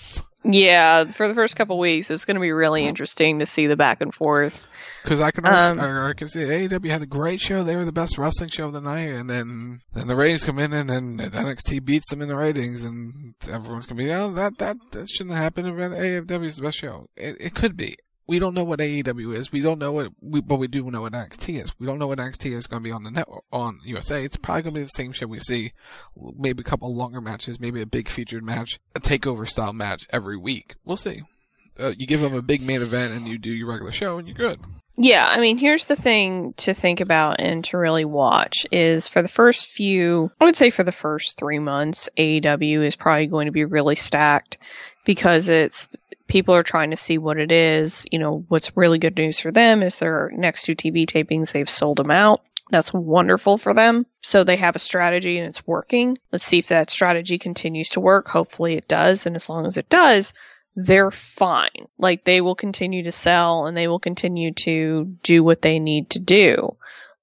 Yeah, for the first couple weeks, it's going to be really interesting to see the back and forth. Because I can um, I, I can see A E W had a great show. They were the best wrestling show of the night. And then, then the ratings come in and then N X T beats them in the ratings. And everyone's going to be, oh, that, that, that shouldn't have happened. A E W is the best show. It, it could be. We don't know what A E W is. We don't know what, we, but we do know what N X T is. We don't know what N X T is going to be on the network, on U S A. It's probably going to be the same show we see. Maybe a couple longer matches, maybe a big featured match, a takeover style match every week. We'll see. Uh, you give them a big main event and you do your regular show and you're good. Yeah, I mean, here's the thing to think about and to really watch is for the first few, I would say for the first three months, A E W is probably going to be really stacked because it's, people are trying to see what it is. You know, what's really good news for them is their next two T V tapings, they've sold them out. That's wonderful for them. So they have a strategy and it's working. Let's see if that strategy continues to work. Hopefully it does. And as long as it does, they're fine. Like they will continue to sell and they will continue to do what they need to do.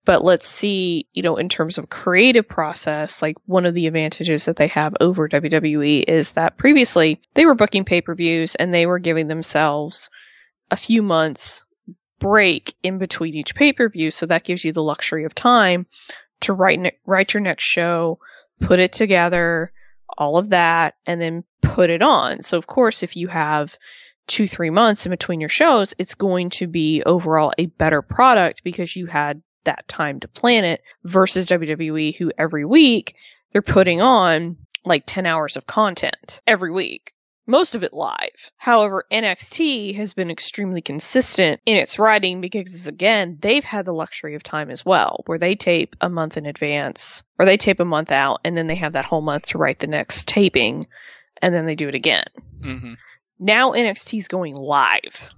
But let's see, you know, in terms of creative process, like one of the advantages that they have over W W E is that previously they were booking pay-per-views and they were giving themselves a few months break in between each pay-per-view. So that gives you the luxury of time to write, ne- write your next show, put it together, all of that, and then put it on. So of course, if you have two, three months in between your shows, it's going to be overall a better product because you had that time to plan it versus W W E, who every week they're putting on like ten hours of content every week, most of it live. However, N X T has been extremely consistent in its writing because, again, they've had the luxury of time as well, where they tape a month in advance or they tape a month out and then they have that whole month to write the next taping and then they do it again. Mm-hmm. Now N X T is going live.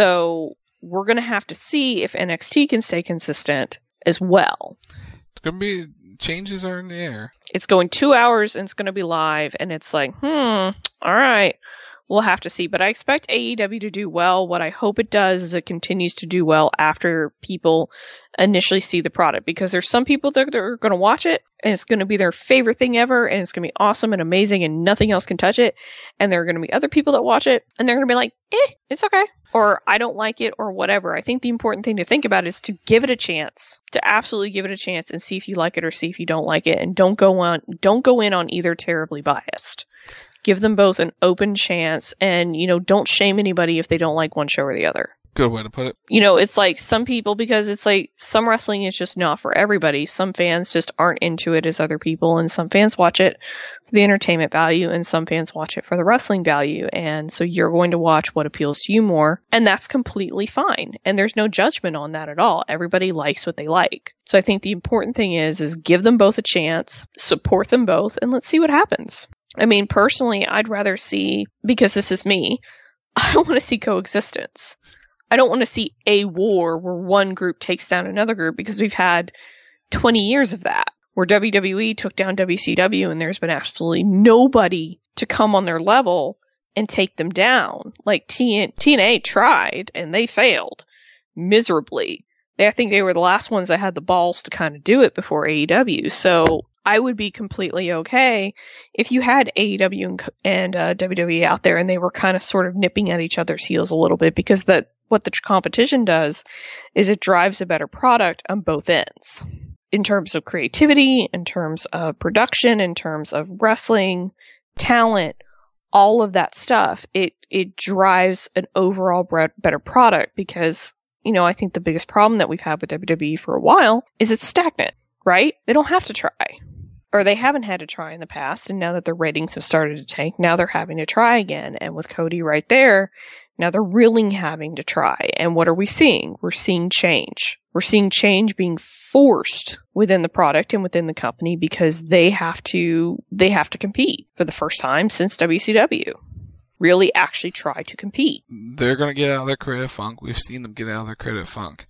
So we're going to have to see if N X T can stay consistent as well. It's going to be, changes are in the air. It's going two hours and it's going to be live, and it's like, hmm, all right, we'll have to see. But I expect A E W to do well. What I hope it does is it continues to do well after people initially see the product, because there's some people that are going to watch it and it's going to be their favorite thing ever and it's going to be awesome and amazing and nothing else can touch it. And there are going to be other people that watch it and they're going to be like, eh, it's okay. Or I don't like it or whatever. I think the important thing to think about is to give it a chance, to absolutely give it a chance and see if you like it or see if you don't like it. And don't go on, don't go in on either terribly biased. Give them both an open chance and, you know, don't shame anybody if they don't like one show or the other. Good way to put it. You know, it's like some people, because it's like some wrestling is just not for everybody. Some fans just aren't into it as other people, and some fans watch it for the entertainment value, and some fans watch it for the wrestling value. And so you're going to watch what appeals to you more, and that's completely fine. And there's no judgment on that at all. Everybody likes what they like. So I think the important thing is, is give them both a chance, support them both, and let's see what happens. I mean, personally, I'd rather see, because this is me, I want to see coexistence. I don't want to see a war where one group takes down another group, because we've had twenty years of that, where W W E took down W C W and there's been absolutely nobody to come on their level and take them down. Like T N A tried and they failed miserably. They, I think they were the last ones that had the balls to kind of do it before A E W. So I would be completely okay if you had A E W and, and uh, W W E out there and they were kind of sort of nipping at each other's heels a little bit, because that what the competition does is it drives a better product on both ends. In terms of creativity, in terms of production, in terms of wrestling, talent, all of that stuff, it, it drives an overall better product, because, you know, I think the biggest problem that we've had with W W E for a while is it's stagnant, right? They don't have to try. Or they haven't had to try in the past, and now that the ratings have started to tank, now they're having to try again. And with Cody right there, now they're really having to try. And what are we seeing? We're seeing change. We're seeing change being forced within the product and within the company, because they have to, they have to compete for the first time since W C W. Really actually try to compete. They're going to get out of their creative funk. We've seen them get out of their creative funk.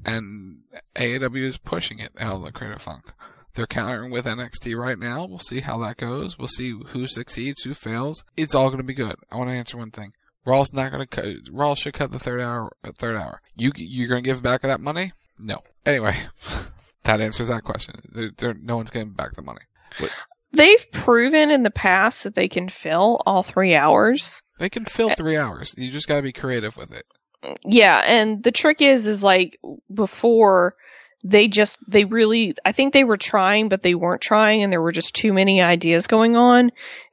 And A E W is pushing it out of the creative funk. They're countering with N X T right now. We'll see how that goes. We'll see who succeeds, who fails. It's all going to be good. I want to answer one thing. Raw's not going to cut. Raw should cut the third hour. Third hour. You you're going to give back that money? No. Anyway, that answers that question. There, there, no one's getting back the money. What? They've proven in the past that they can fill all three hours. They can fill three hours. You just got to be creative with it. Yeah, and the trick is, is like before. They just, they really, I think they were trying, but they weren't trying, and there were just too many ideas going on,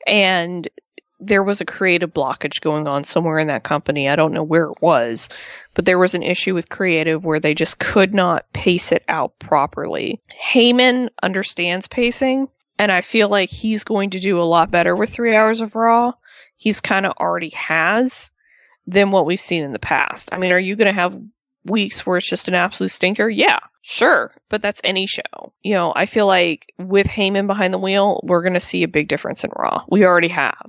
and there was a creative blockage going on somewhere in that company. I don't know where it was, but there was an issue with creative where they just could not pace it out properly. Heyman understands pacing, and I feel like he's going to do a lot better with three hours of Raw. He's kind of already has than what we've seen in the past. I mean, are you going to have weeks where it's just an absolute stinker? Yeah, sure. But that's any show. You know, I feel like with Heyman behind the wheel, we're going to see a big difference in Raw. We already have.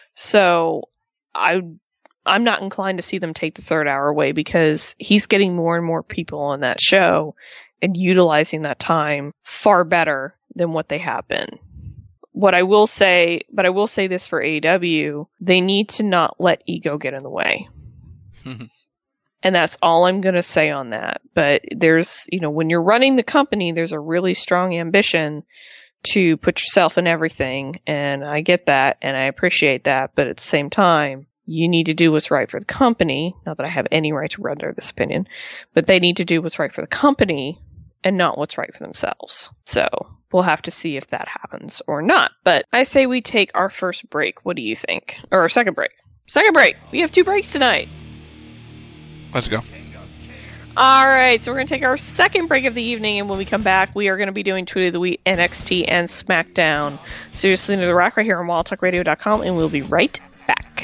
So I, I'm not inclined to see them take the third hour away, because he's getting more and more people on that show and utilizing that time far better than what they have been. What I will say, but I will say this for A E W, they need to not let ego get in the way. And that's all I'm going to say on that. But there's, you know, when you're running the company, there's a really strong ambition to put yourself in everything. And I get that and I appreciate that. But at the same time, you need to do what's right for the company. Not that I have any right to render this opinion, but they need to do what's right for the company and not what's right for themselves. So we'll have to see if that happens or not. But I say we take our first break. What do you think? Or our second break. Second break. We have two breaks tonight. Let's go. All right, so we're going to take our second break of the evening, and when we come back, we are going to be doing Tweet of the Week, N X T, and SmackDown. So you're listening to The Rack right here on wild talk radio dot com, and we'll be right back.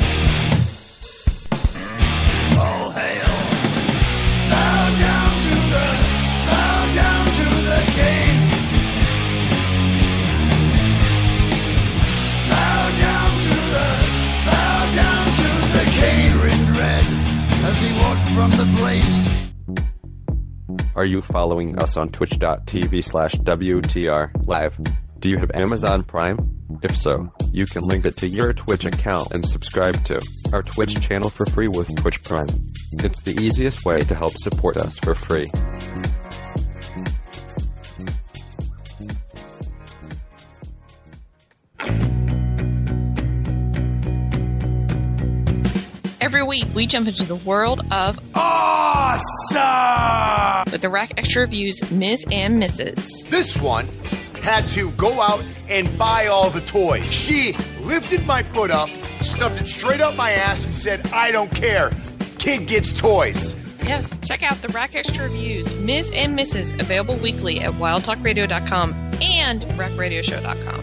All hail. Bow down to the, bow down to the king. Bow down to the, bow down to the king. Red, red, as he walked from the place. Are you following us on twitch dot t v slash W T R live? Do you have Amazon Prime? If so, you can link it to your Twitch account and subscribe to our Twitch channel for free with Twitch Prime. It's the easiest way to help support us for free. Every week, we jump into the world of awesome with the Rack Extra Reviews, Miz and Missus This one had to go out and buy all the toys. She lifted my foot up, stuffed it straight up my ass, and said, I don't care. Kid gets toys. Yeah, check out the Rack Extra Reviews, Miz and Missus available weekly at wild talk radio dot com and rack radio show dot com.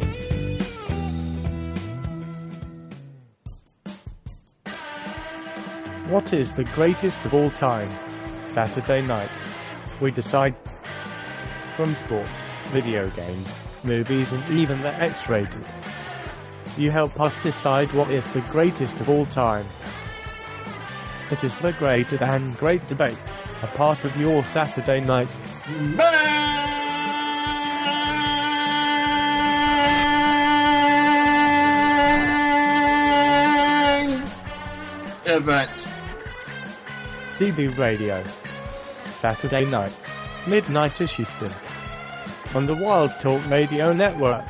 What is the greatest of all time? Saturday nights. We decide from sports, video games, movies, and even the X-rated. You help us decide what is the greatest of all time. It is the great and great debate, a part of your Saturday night event. C B Radio, Saturday nights, midnight-ish Eastern, on the Wild Talk Radio Network.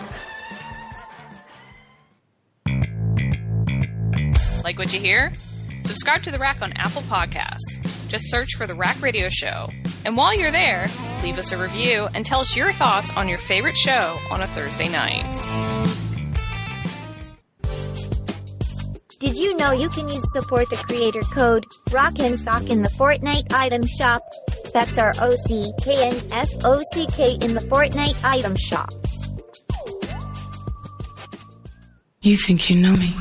Like what you hear? Subscribe to The Rack on Apple Podcasts. Just search for The Rack Radio Show. And while you're there, leave us a review and tell us your thoughts on your favorite show on a Thursday night. Did you know you can use support the creator code ROCK'n'SOCK in the Fortnite item shop? That's our O C K N S O C K in the Fortnite item shop. You think you know me?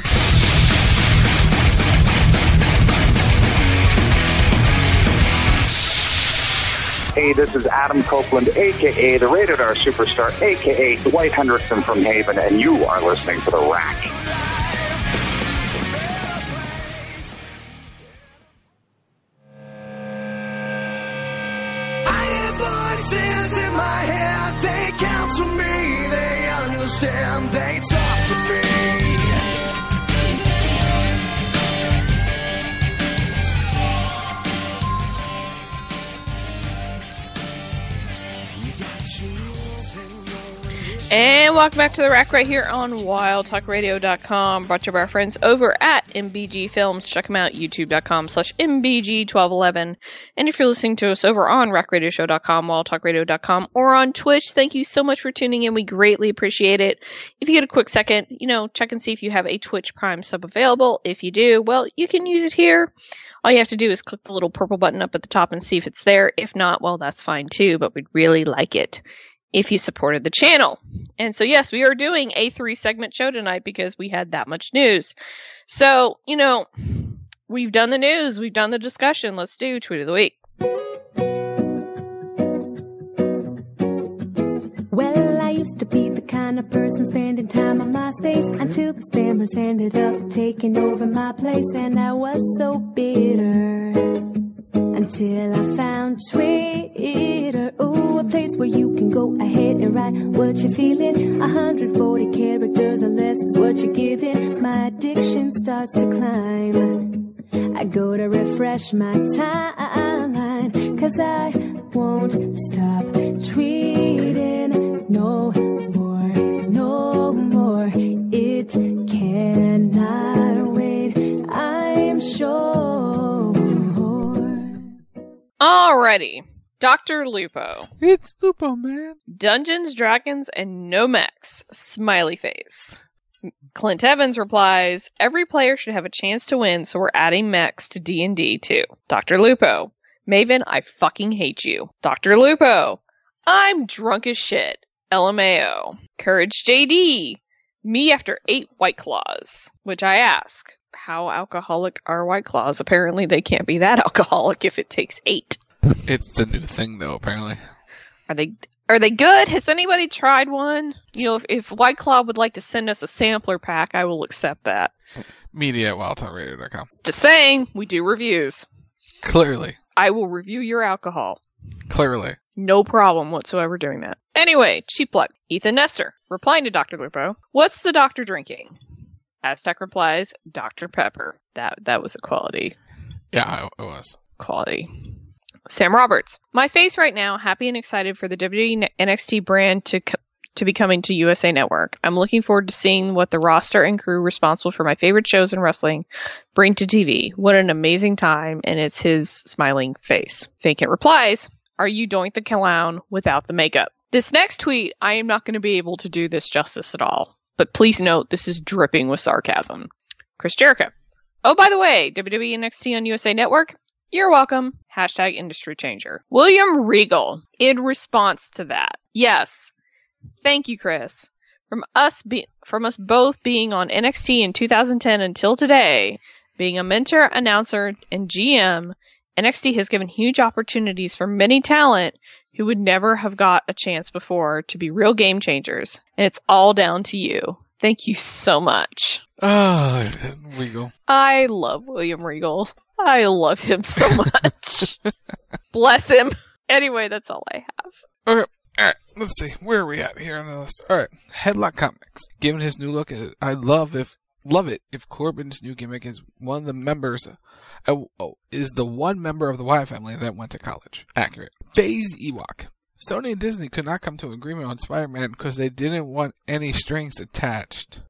Hey, this is Adam Copeland, a k a the Rated R Superstar, a k a Dwight Hendrickson from Haven, and you are listening to The Rack. Voices in my head, they counsel me, they understand, they talk to me. And welcome back to The Rack right here on wild talk radio dot com, brought to you by our friends over at M B G Films. Check them out, youtube dot com slash M B G twelve eleven. And if you're listening to us over on rack radio show dot com, wild talk radio dot com, or on Twitch, thank you so much for tuning in. We greatly appreciate it. If you get a quick second, you know, check and see if you have a Twitch Prime sub available. If you do, well, you can use it here. All you have to do is click the little purple button up at the top and see if it's there. If not, well, that's fine too, but we'd really like it if you supported the channel. And so, yes, we are doing a three-segment show tonight because we had that much news. So, you know, we've done the news. We've done the discussion. Let's do Tweet of the Week. Well, I used to be the kind of person spending time on MySpace until the spammers ended up taking over my place, and I was so bitter until I found Twitter. Ooh, a place where you can go ahead and write what you're feeling. one hundred forty characters or less is what you're giving. My addiction starts to climb. I go to refresh my timeline, 'cause I won't stop tweeting no more, no more. It cannot wait, I'm sure. Alrighty. Doctor Lupo. It's Lupo, man. Dungeons, Dragons, and no mechs. Smiley face. Clint Evans replies, every player should have a chance to win, so we're adding mechs to D and D too. Doctor Lupo. Maven, I fucking hate you. Doctor Lupo. I'm drunk as shit. L M A O. Courage J D. Me after eight White Claws. Which I ask, how alcoholic are White Claws? Apparently they can't be that alcoholic if it takes eight. It's a new thing, though, apparently. Are they are they good? Has anybody tried one? You know, if, if White Claw would like to send us a sampler pack, I will accept that. Media at wild talk radio dot com. Just saying, we do reviews. Clearly. I will review your alcohol. Clearly. No problem whatsoever doing that. Anyway, cheap plug. Ethan Nestor, replying to Doctor Lupo. What's the doctor drinking? Aztec replies, Doctor Pepper. That that was a quality. Yeah, it was. Quality. Sam Roberts. My face right now, happy and excited for the W W E N X T brand to co- to be coming to U S A Network. I'm looking forward to seeing what the roster and crew responsible for my favorite shows in wrestling bring to T V. What an amazing time, and it's his smiling face. Vacant replies, are you Doink the Clown without the makeup? This next tweet, I am not going to be able to do this justice at all, but please note this is dripping with sarcasm. Chris Jericho. Oh, by the way, W W E N X T on U S A Network? You're welcome. Hashtag industry changer. William Regal, in response to that. Yes. Thank you, Chris. From us be- from us both being on N X T in two thousand ten until today, being a mentor, announcer, and G M, N X T has given huge opportunities for many talent who would never have got a chance before to be real game changers. And it's all down to you. Thank you so much. Oh, Regal. I love William Regal. I love him so much. Bless him. Anyway, that's all I have. Okay. Alright, let's see. Where are we at here on the list? Alright. Headlock Comics. Given his new look, I love if love it if Corbin's new gimmick is one of the members uh, oh, is the one member of the Wyatt family that went to college. Accurate. Phase Ewok. Sony and Disney could not come to an agreement on Spider-Man because they didn't want any strings attached.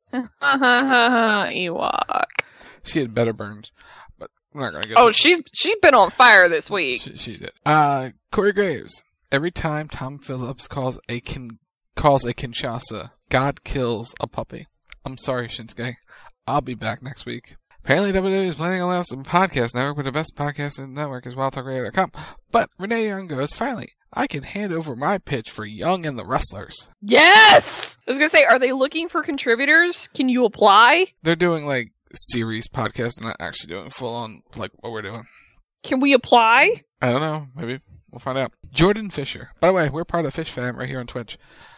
Ewok. She had better burns. But I'm not gonna get Oh, she's she's been on fire this week. She, she did. Uh, Corey Graves. Every time Tom Phillips calls a kin, calls a Kinshasa, God kills a puppy. I'm sorry, Shinsuke. I'll be back next week. Apparently, W W E is planning on us a podcast network, but the best podcast in the network is wild talk radio dot com. But Renee Young goes, finally, I can hand over my pitch for Young and the Wrestlers. Yes! I was gonna say, are they looking for contributors? Can you apply? They're doing, like, series podcast, not actually doing full on, like, what we're doing. Can we apply? I don't know. Maybe. We'll find out. Jordan Fisher. By the way, we're part of Fish Fam right here on Twitch.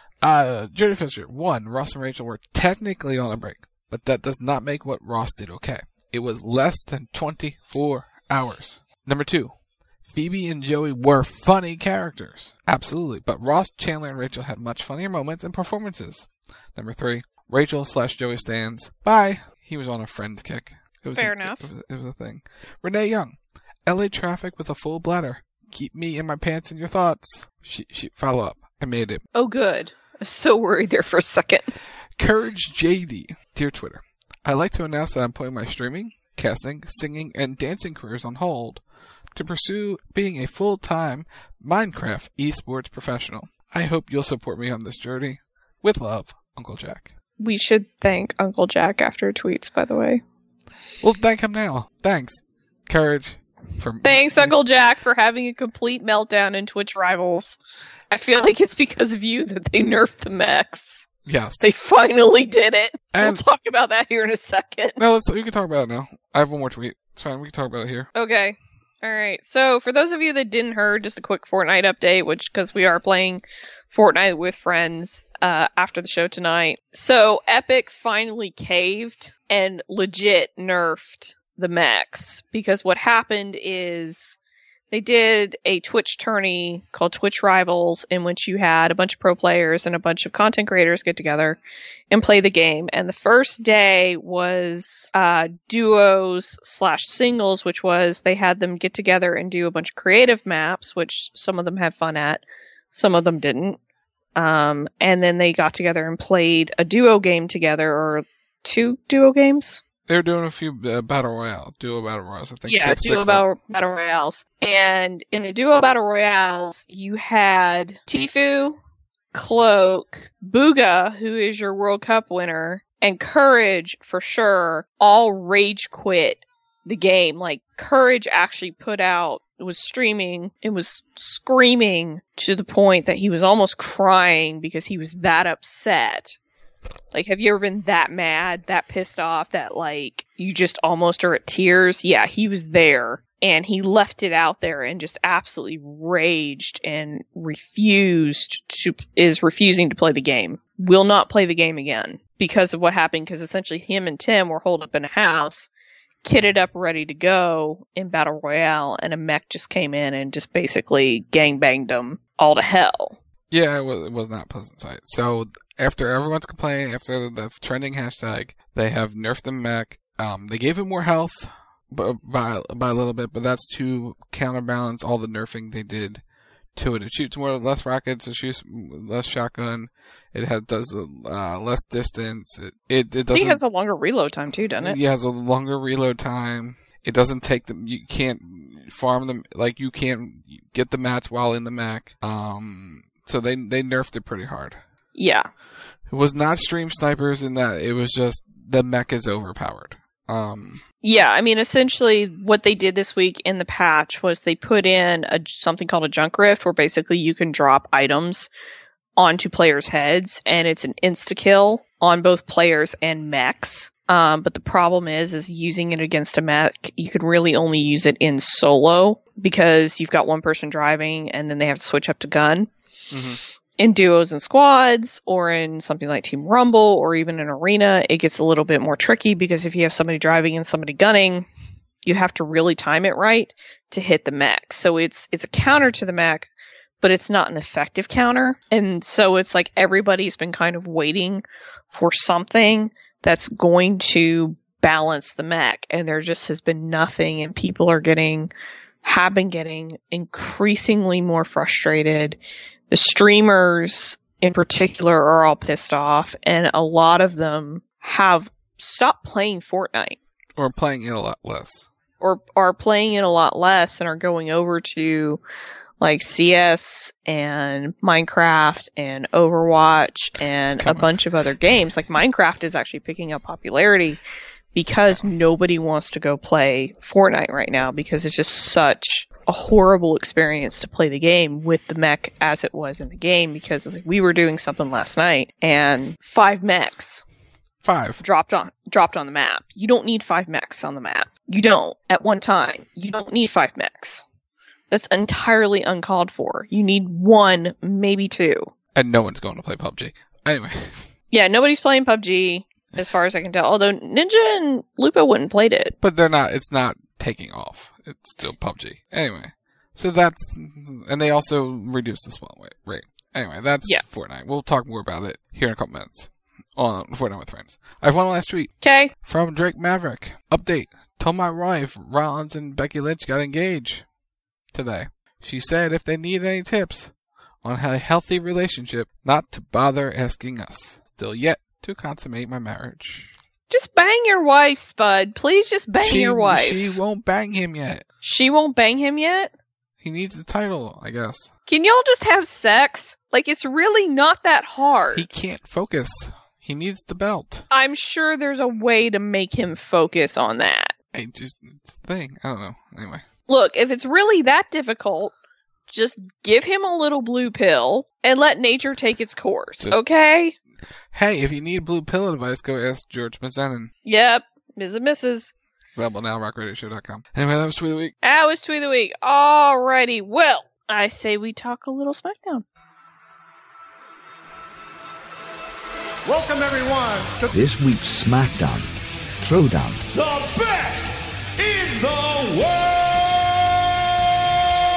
Uh, Jordan Fisher. One, Ross and Rachel were technically on a break, but that does not make what Ross did okay. It was less than twenty-four hours. Number two, Phoebe and Joey were funny characters. Absolutely. But Ross, Chandler, and Rachel had much funnier moments and performances. Number three, Rachel slash Joey stands. Bye. He was on a friend's kick. It was Fair a, enough. It was, it was a thing. Renee Young. L A traffic with a full bladder. Keep me and my pants in your thoughts. She, she, follow up. I made it. Oh, good. I was so worried there for a second. Courage J D. Dear Twitter, I'd like to announce that I'm putting my streaming, casting, singing, and dancing careers on hold to pursue being a full-time Minecraft esports professional. I hope you'll support me on this journey. With love, Uncle Jack. We should thank Uncle Jack after tweets, by the way. Well, thank him now. Thanks. Courage. For Thanks, Uncle Jack, for having a complete meltdown in Twitch Rivals. I feel like it's because of you that they nerfed the mechs. Yes. They finally did it. And we'll talk about that here in a second. No, let's, we can talk about it now. I have one more tweet. It's fine. We can talk about it here. Okay. Alright. So, for those of you that didn't hear, just a quick Fortnite update, which, because we are playing Fortnite with friends, uh, after the show tonight. So, Epic finally caved and legit nerfed the mechs, because what happened is they did a Twitch tourney called Twitch Rivals, in which you had a bunch of pro players and a bunch of content creators get together and play the game. And the first day was uh, duos slash singles, which was they had them get together and do a bunch of creative maps, which some of them had fun at, some of them didn't. Um, and then they got together and played a duo game together, or two duo games. They're doing a few uh, battle royale, duo battle royales. I think. Yeah, six, duo six, battle, battle royales. And in the duo battle royales, you had Tfue, Cloak, Booga, who is your World Cup winner, and Courage for sure, all rage quit the game. Like, Courage actually put out, was streaming, and was screaming to the point that he was almost crying because he was that upset. Like, have you ever been that mad, that pissed off, that, like, you just almost are at tears? Yeah, he was there, and he left it out there and just absolutely raged and refused to, is refusing to play the game. Will not play the game again because of what happened, because essentially him and Tim were holed up in a house, kitted up, ready to go in Battle Royale, and a mech just came in and just basically gangbanged them all to hell. Yeah, it was, it was not a pleasant sight. So after everyone's complaining, after the trending hashtag, they have nerfed the mech. Um, they gave him more health by, by, by a little bit, but that's to counterbalance all the nerfing they did to it. It shoots more, less rockets, it shoots less shotgun, it has, does uh, less distance. It, it, it doesn't. I think it has a longer reload time too, doesn't it? Yeah, it has a longer reload time. It doesn't take them, you can't farm them, like you can't get the mats while in the mech. Um, So they they nerfed it pretty hard. Yeah. It was not stream snipers in that it was just the mech is overpowered. Um, yeah, I mean, essentially what they did this week in the patch was they put in a, something called a junk rift, where basically you can drop items onto players' heads, and it's an insta-kill on both players and mechs. Um, but the problem is, is using it against a mech, you can really only use it in solo, because you've got one person driving and then they have to switch up to gun. Mm-hmm. In duos and squads, or in something like Team Rumble, or even an arena, it gets a little bit more tricky, because if you have somebody driving and somebody gunning, you have to really time it right to hit the mech. So it's it's a counter to the mech, but it's not an effective counter. And so it's like everybody's been kind of waiting for something that's going to balance the mech, and there just has been nothing, and people are getting, have been getting increasingly more frustrated. The streamers in particular are all pissed off, and a lot of them have stopped playing Fortnite. Or playing it a lot less. Or are playing it a lot less and are going over to like C S and Minecraft and Overwatch and Come a on. bunch of other games. Like Minecraft is actually picking up popularity because nobody wants to go play Fortnite right now, because it's just such a horrible experience to play the game with the mech as it was in the game, because it's like we were doing something last night and five mechs five dropped on dropped on the map. You don't need five mechs on the map. You don't at one time. You don't need five mechs. That's entirely uncalled for. You need one, maybe two. And no one's going to play P U B G. Anyway. Yeah, nobody's playing P U B G as far as I can tell. Although Ninja and Lupo wouldn't played it. But they're not, it's not taking off. It's still P U B G. Anyway. So that's, and they also reduced the spawn rate. Anyway, that's yeah. Fortnite. We'll talk more about it here in a couple minutes on Fortnite with Friends. I have one last tweet. Okay. From Drake Maverick. Update. Told my wife Rollins and Becky Lynch got engaged today. She said if they need any tips on a healthy relationship, not to bother asking us. Still yet to consummate my marriage. Just bang your wife, Spud. Please just bang she, your wife. She won't bang him yet. She won't bang him yet? He needs the title, I guess. Can y'all just have sex? Like, it's really not that hard. He can't focus. He needs the belt. I'm sure there's a way to make him focus on that. I just, it's a thing. I don't know. Anyway. Look, if it's really that difficult, just give him a little blue pill and let nature take its course, just, okay? Hey, if you need blue pill advice, go ask George Mazzenin. Yep, Miz and Missus Available now, rock radio show dot com. Anyway, that was Tweet of the Week. That was Tweet of the Week. Alrighty, well, I say we talk a little SmackDown. Welcome, everyone, to this week's SmackDown Throwdown. The best in the world!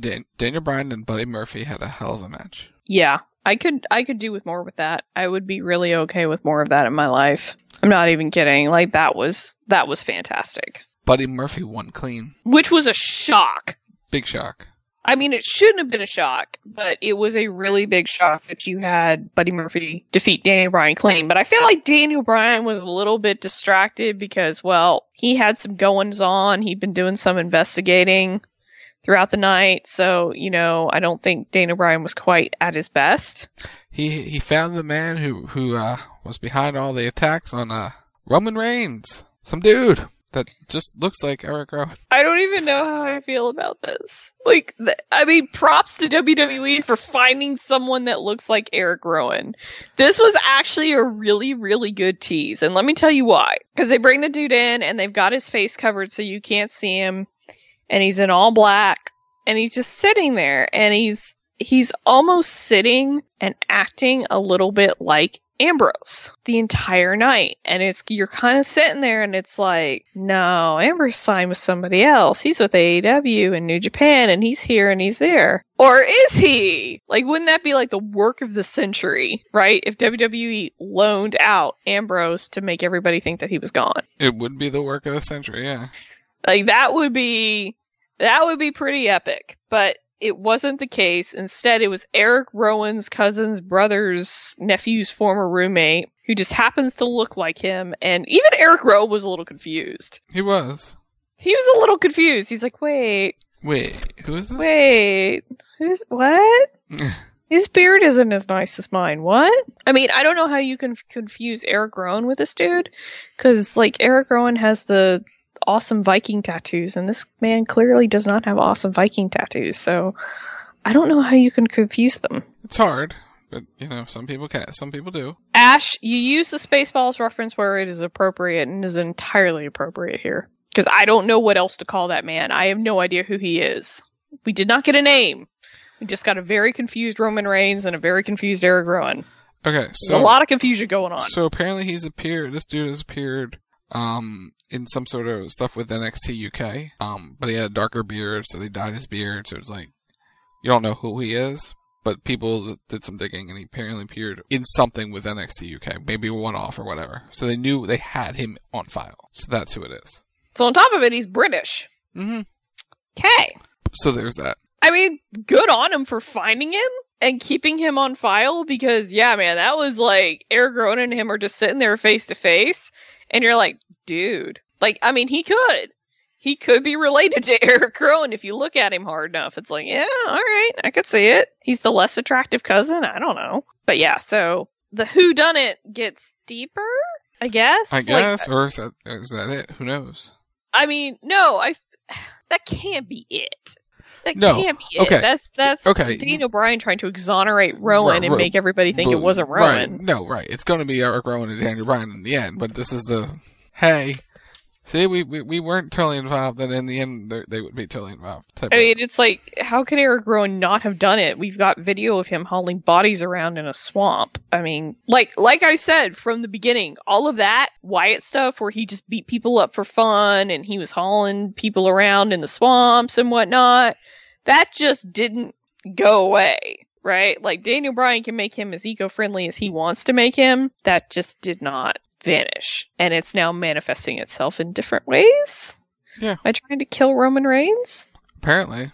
Dan- Daniel Bryan and Buddy Murphy had a hell of a match. Yeah, I could I could do with more with that. I would be really okay with more of that in my life. I'm not even kidding. Like that was that was fantastic. Buddy Murphy won clean. Which was a shock. Big shock. I mean, it shouldn't have been a shock, but it was a really big shock that you had Buddy Murphy defeat Daniel Bryan clean. But I feel like Daniel Bryan was a little bit distracted because, well, he had some goings on. He'd been doing some investigating throughout the night. So, you know, I don't think Daniel Bryan was quite at his best. He he found the man who, who uh, was behind all the attacks on uh, Roman Reigns. Some dude that just looks like Eric Rowan. I don't even know how I feel about this. Like, th- I mean, props to W W E for finding someone that looks like Eric Rowan. This was actually a really, really good tease. And let me tell you why. Because they bring the dude in and they've got his face covered so you can't see him. And he's in all black. And he's just sitting there. And he's, he's almost sitting and acting a little bit like Ambrose the entire night. And it's, you're kind of sitting there and it's like, no, Ambrose signed with somebody else. He's with A E W and New Japan and he's here and he's there. Or is he? Like, wouldn't that be like the work of the century, right? If W W E loaned out Ambrose to make everybody think that he was gone. It would be the work of the century, yeah. Like, that would be, that would be pretty epic. But it wasn't the case. Instead, it was Eric Rowan's cousin's brother's nephew's former roommate who just happens to look like him. And even Eric Rowan was a little confused. He was. He was a little confused. He's like, wait. Wait, who is this? Wait. Who's, what? His beard isn't as nice as mine. What? I mean, I don't know how you can confuse Eric Rowan with this dude. Because, like, Eric Rowan has the awesome Viking tattoos, and this man clearly does not have awesome Viking tattoos, so I don't know how you can confuse them. It's hard, but, you know, some people can, some people do. Ash, you use the Spaceballs reference where it is appropriate, and is entirely appropriate here. Because I don't know what else to call that man. I have no idea who he is. We did not get a name. We just got a very confused Roman Reigns and a very confused Eric Rowan. Okay, so... There's a lot of confusion going on. So apparently he's appeared, this dude has appeared um in some sort of stuff with N X T U K, um but he had a darker beard, so they dyed his beard, so it's like you don't know who he is, but people did some digging and he apparently appeared in something with N X T U K, maybe one off or whatever, so they knew they had him on file, so that's who it is. So on top of it, he's British. Mm-hmm. Okay. So there's that. I mean, good on him for finding him and keeping him on file, because yeah, man, that was like Eric Rowan and him are just sitting there face to face. And you're like, dude, like, I mean, he could. He could be related to Eric Rowan if you look at him hard enough. It's like, yeah, all right, I could see it. He's the less attractive cousin. I don't know. But yeah, so the whodunit gets deeper, I guess. I guess, like, or is that, is that it? Who knows? I mean, no, I, that can't be it. That no. can't be it. Okay. That's, that's okay. Daniel Bryan trying to exonerate Rowan right, and right. make everybody think but, it wasn't Rowan. Right. No, right. It's going to be Eric Rowan and Daniel Bryan in the end, but this is the, hey, see, we we, we weren't totally involved, and in the end, they would be totally involved. I mean, it's like, how could Eric Rowan not have done it? We've got video of him hauling bodies around in a swamp. I mean, like like I said from the beginning, all of that Wyatt stuff where he just beat people up for fun, and he was hauling people around in the swamps and whatnot, that just didn't go away, right? Like, Daniel Bryan can make him as eco-friendly as he wants to make him. That just did not vanish. And it's now manifesting itself in different ways? Yeah. Am I trying to kill Roman Reigns? Apparently.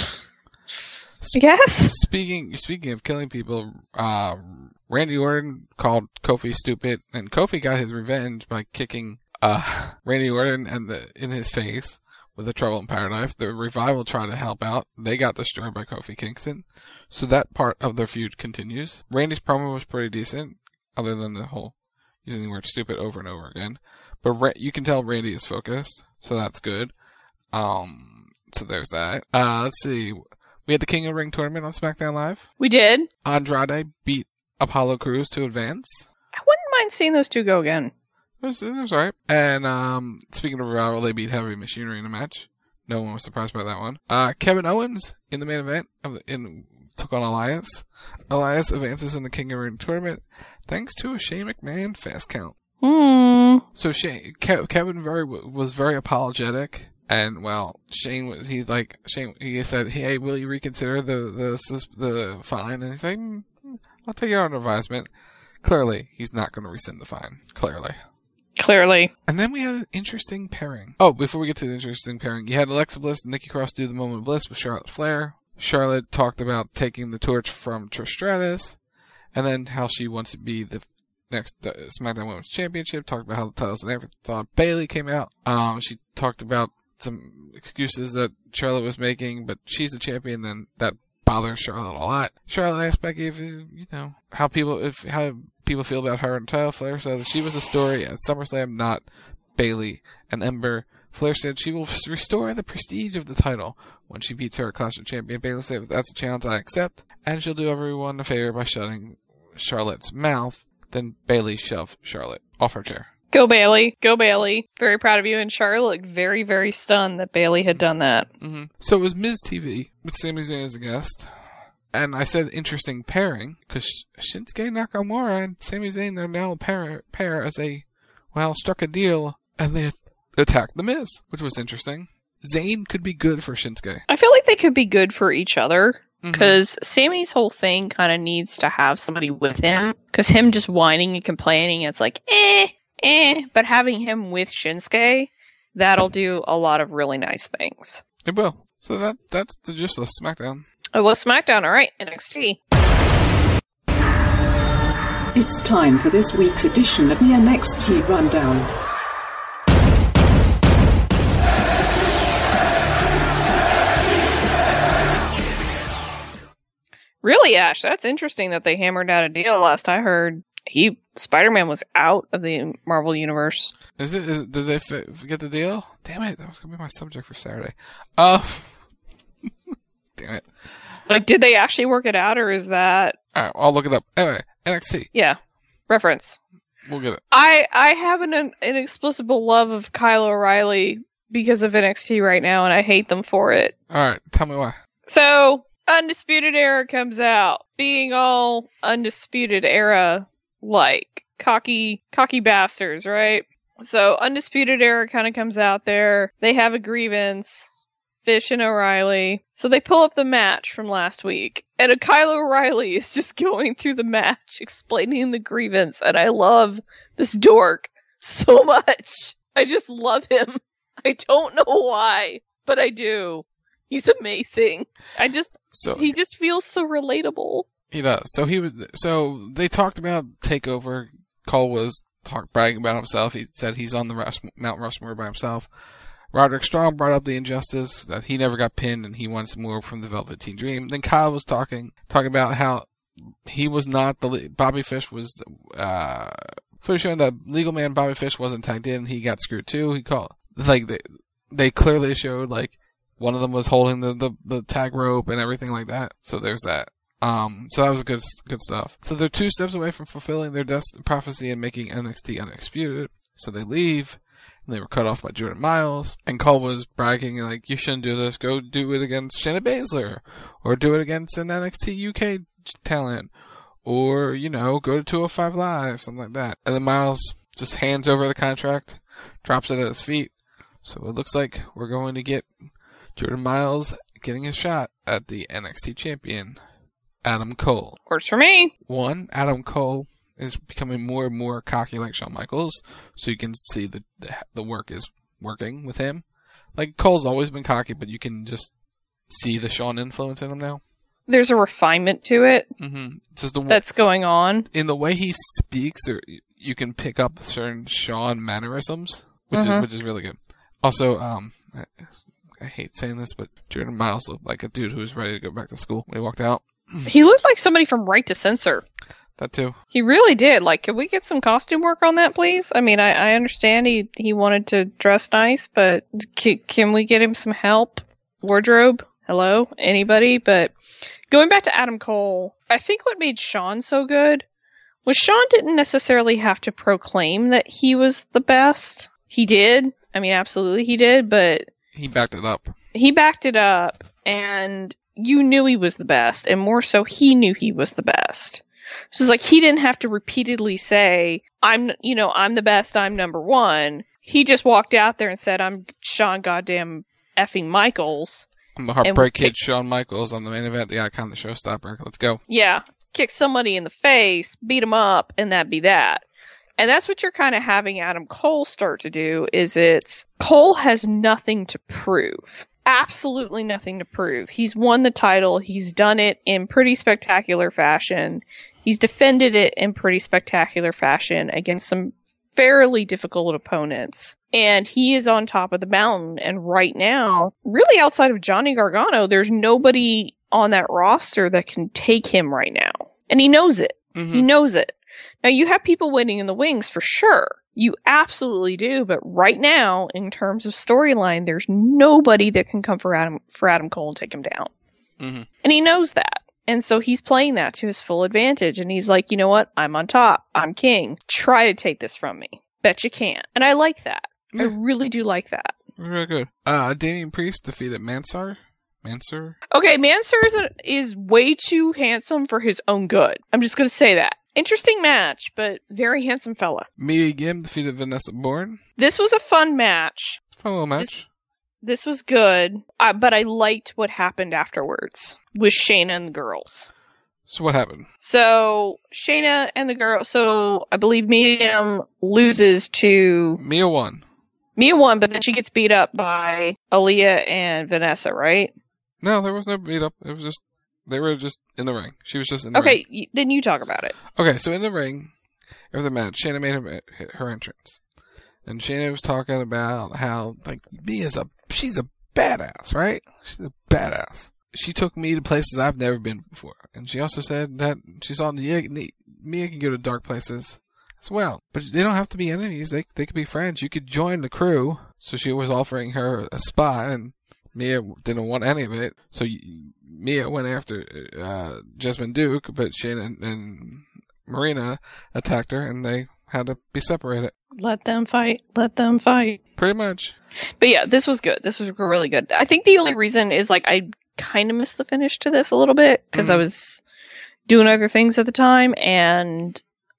I guess. Speaking speaking of killing people, uh, Randy Orton called Kofi stupid, and Kofi got his revenge by kicking uh, Randy Orton and the, in his face with the Trouble in Paradise. The Revival tried to help out. They got destroyed by Kofi Kingston. So that part of their feud continues. Randy's promo was pretty decent, other than the whole using the word stupid over and over again. But Ra- you can tell Randy is focused, so that's good. Um, so there's that. Uh, let's see. We had the King of the Ring tournament on SmackDown Live. We did. Andrade beat Apollo Crews to advance. I wouldn't mind seeing those two go again. It was, it was alright. And um, speaking of Revival, they beat Heavy Machinery in a match. No one was surprised by that one. Uh, Kevin Owens in the main event of the, in took on Elias. Elias advances in the King of the Ring tournament thanks to a Shane McMahon fast count. Hmm. So Shane, Ke- Kevin very was very apologetic And well, Shane was he like Shane he said, "Hey, will you reconsider the the the fine?" And he's like, mm, "I'll take it under advisement." Clearly, he's not going to rescind the fine. Clearly. Clearly. And then we had an interesting pairing. Oh, before we get to the interesting pairing, you had Alexa Bliss and Nikki Cross do the Moment of Bliss with Charlotte Flair. Charlotte talked about taking the torch from Trish Stratus, and then how she wants to be the next uh, SmackDown Women's Championship. Talked about how the titles and everything. Thought Bayley came out. Um, she talked about some excuses that Charlotte was making, but she's the champion, and that bothers Charlotte a lot. Charlotte asked Becky if, you know, how people if how people feel about her and title. Flair said that she was a story at SummerSlam, not Bayley and Ember. Flair said she will restore the prestige of the title when she beats her Clash of Champion. Bayley said that's a challenge I accept, and she'll do everyone a favor by shutting Charlotte's mouth. Then Bayley shoved Charlotte off her chair. Go Bayley. Go Bayley. Very proud of you. And Charlotte looked very, very stunned that Bayley had done that. Mm-hmm. So it was Miz T V with Sami Zayn as a guest. And I said interesting pairing because Shinsuke Nakamura and Sami Zayn, they're now a pair, pair as they, well, struck a deal and they attacked The Miz, which was interesting. Zayn could be good for Shinsuke. I feel like they could be good for each other. Because mm-hmm. Sammy's whole thing kind of needs to have somebody with him. Because him just whining and complaining, it's like, eh. Eh, but having him with Shinsuke, that'll do a lot of really nice things. It will. So that that's the gist of SmackDown. Oh, well, SmackDown, alright, N X T. It's time for this week's edition of the N X T Rundown. Really, Ash, that's interesting that they hammered out a deal. Last I heard, he Spider-Man was out of the Marvel Universe. Is it? Is, did they f- get the deal? Damn it, that was going to be my subject for Saturday. Uh, damn it. Like, did they actually work it out, or is that... Alright, I'll look it up. Anyway, N X T. Yeah, reference. We'll get it. I, I have an inexplicable love of Kyle O'Reilly because of N X T right now, and I hate them for it. Alright, tell me why. So... Undisputed Era comes out, being all Undisputed Era like cocky, cocky bastards, right? So Undisputed Era kind of comes out there. They have a grievance, Fish and O'Reilly. So they pull up the match from last week, and Kyle O'Reilly is just going through the match, explaining the grievance, and I love this dork so much. I just love him. I don't know why, but I do. He's amazing. I just, so, he just feels so relatable. He does. So he was, so they talked about TakeOver. Cole was talk, bragging about himself. He said he's on the Rush, Mount Rushmore by himself. Roderick Strong brought up the injustice that he never got pinned and he wants more from the Velveteen Dream. Then Kyle was talking, talking about how he was not the, Bobby Fish was, uh, pretty sure that legal man Bobby Fish wasn't tagged in. He got screwed too. He called, like, they, they clearly showed, like, one of them was holding the, the, the tag rope and everything like that. So there's that. Um, so that was good, good stuff. So they're two steps away from fulfilling their des- prophecy and making N X T undisputed. So they leave, and they were cut off by Jordan Miles. And Cole was bragging, like, you shouldn't do this. Go do it against Shayna Baszler. Or do it against an N X T U K talent. Or, you know, go to two oh five Live, something like that. And then Miles just hands over the contract, drops it at his feet. So it looks like we're going to get Jordan Miles getting a shot at the N X T champion, Adam Cole. Works for me. One, Adam Cole is becoming more and more cocky like Shawn Michaels, so you can see the the, the work is working with him. Like, Cole's always been cocky, but you can just see the Shawn influence in him now. There's a refinement to it mm-hmm. Just the, that's going on. In the way he speaks, or you can pick up certain Shawn mannerisms, which mm-hmm. is which is really good. Also, um... I hate saying this, but Jordan Miles looked like a dude who was ready to go back to school when he walked out. He looked like somebody from Right to Censor. That too. He really did. Like, can we get some costume work on that, please? I mean, I, I understand he, he wanted to dress nice, but c- can we get him some help? Wardrobe? Hello? Anybody? But going back to Adam Cole, I think what made Shawn so good was Shawn didn't necessarily have to proclaim that he was the best. He did. I mean, absolutely he did, but he backed it up. He backed it up, and you knew he was the best, and more so, he knew he was the best. So it's like he didn't have to repeatedly say, "I'm, you know, I'm the best. I'm number one." he just walked out there and said, I'm Shawn goddamn effing Michaels. I'm the Heartbreak Kid, Shawn Michaels, on the main event, the icon, the showstopper. Let's go. Yeah. Kick somebody in the face, beat him up, and that'd be that. And that's what you're kind of having Adam Cole start to do, is it's Cole has nothing to prove. Absolutely nothing to prove. He's won the title. He's done it in pretty spectacular fashion. He's defended it in pretty spectacular fashion against some fairly difficult opponents. And he is on top of the mountain. And right now, really outside of Johnny Gargano, there's nobody on that roster that can take him right now. And he knows it. Mm-hmm. He knows it. Now, you have people waiting in the wings for sure. You absolutely do. But right now, in terms of storyline, there's nobody that can come for Adam, for Adam Cole and take him down. Mm-hmm. And he knows that. And so he's playing that to his full advantage. And he's like, you know what? I'm on top. I'm king. Try to take this from me. Bet you can't. And I like that. Yeah. I really do like that. Really good. Uh, Damian Priest defeated Mansoor. Mansoor? Okay, Mansoor is, a, is way too handsome for his own good. I'm just going to say that. Interesting match, but very handsome fella. Mia Yim defeated Vanessa Bourne. This was a fun match. Fun little match. This, this was good, uh, but I liked what happened afterwards with Shayna and the girls. So what happened? So Shayna and the girl. So I believe Mia Yim loses to Mia won. Mia won, but then she gets beat up by Aaliyah and Vanessa, right? No, there was no beat up. It was just they were just in the ring. She was just in the okay, ring. Okay, then you talk about it. Okay, so in the ring, after the match, Shayna made her her entrance, and Shayna was talking about how like Mia's a she's a badass, right? She's a badass. She took me to places I've never been before. And she also said that she saw Mia, Mia can go to dark places as well. But they don't have to be enemies. They they could be friends. You could join the crew. So she was offering her a spot, and Mia didn't want any of it. So Mia went after uh, Jessamine Duke, but Shayna and, and Marina attacked her, and they had to be separated. Let them fight. Let them fight. Pretty much. But yeah, this was good. This was really good. I think the only reason is like I kind of missed the finish to this a little bit because mm-hmm. I was doing other things at the time, and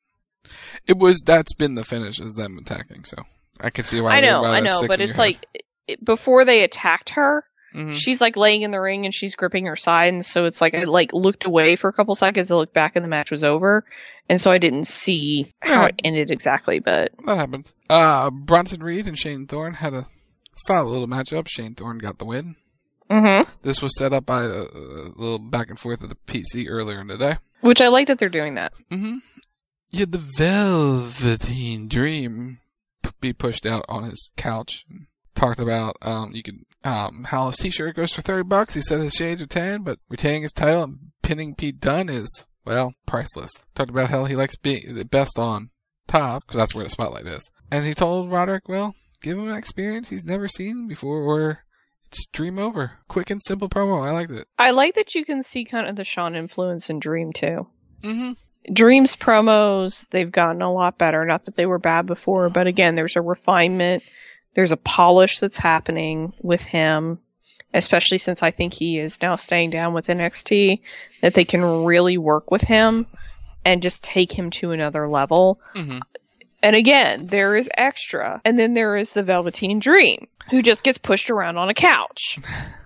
it was that's been the finish is them attacking. So I can see why. I know, why I know, but it's like it, before they attacked her, mm-hmm. she's like laying in the ring and she's gripping her side, and so it's like I like looked away for a couple seconds to look back, and the match was over, and so I didn't see how yeah. it ended exactly. But that happens. Uh, Bronson Reed and Shane Thorne had a solid little matchup. Shane Thorne got the win. Mm-hmm. This was set up by a, a little back and forth of the P C earlier in the day. Which I like that they're doing that. Mm-hmm. You had the Velveteen Dream be pushed out on his couch. And talked about um, you could um, how his t-shirt goes for thirty bucks. He said his shades are ten, but retaining his title and pinning Pete Dunne is, well, priceless. Talked about how he likes being the best on top, because that's where the spotlight is. And he told Roderick, well, give him an experience he's never seen before, or it's Dream over. Quick and simple promo. I liked it. I like that you can see kind of the Shawn influence in Dream, too. Mm-hmm. Dream's promos, they've gotten a lot better. Not that they were bad before, but again, there's a refinement. There's a polish that's happening with him, especially since I think he is now staying down with N X T, that they can really work with him and just take him to another level. Mm-hmm. And again, there is extra. And then there is the Velveteen Dream, who just gets pushed around on a couch.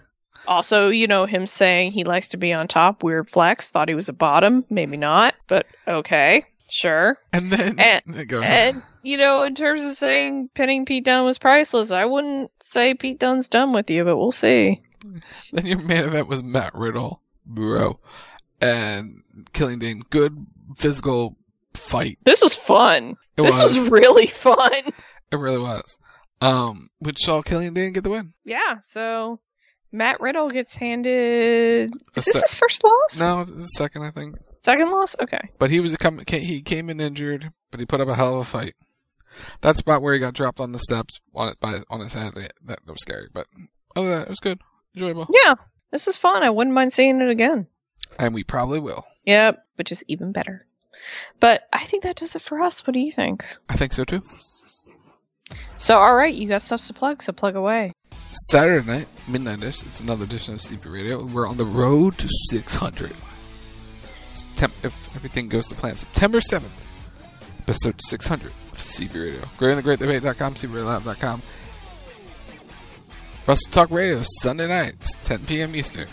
Also, you know, him saying he likes to be on top, weird flex, thought he was a bottom, maybe not, but okay, sure. And then, and, go ahead. and you know, in terms of saying pinning Pete Dunne was priceless, I wouldn't say Pete Dunne's done with you, but we'll see. Then your main event was Matt Riddle, bro, and Killing Dane. Good physical fight. This was fun. It this was. was really fun. It really was. Um, which saw Killing Dane get the win. Yeah, so Matt Riddle gets handed. Is se- this his first loss? No, it's his second, I think. Second loss? Okay. But he was a come. He came in injured, but he put up a hell of a fight. That spot where he got dropped on the steps on it by on his head, that, that was scary. But other than that, it was good, enjoyable. Yeah, this was fun. I wouldn't mind seeing it again. And we probably will. Yep, which is even better. But I think that does it for us. What do you think? I think so too. So, all right, you got stuff to plug, so plug away. Saturday night, midnight-ish, it's another edition of Sleepy Radio. We're on the road to six hundred. September, if everything goes to plan, September seventh, episode six hundred, C B Radio. greater than great debate dot com, c b radio lab dot com. Russell Talk Radio, Sunday nights, ten p.m. Eastern.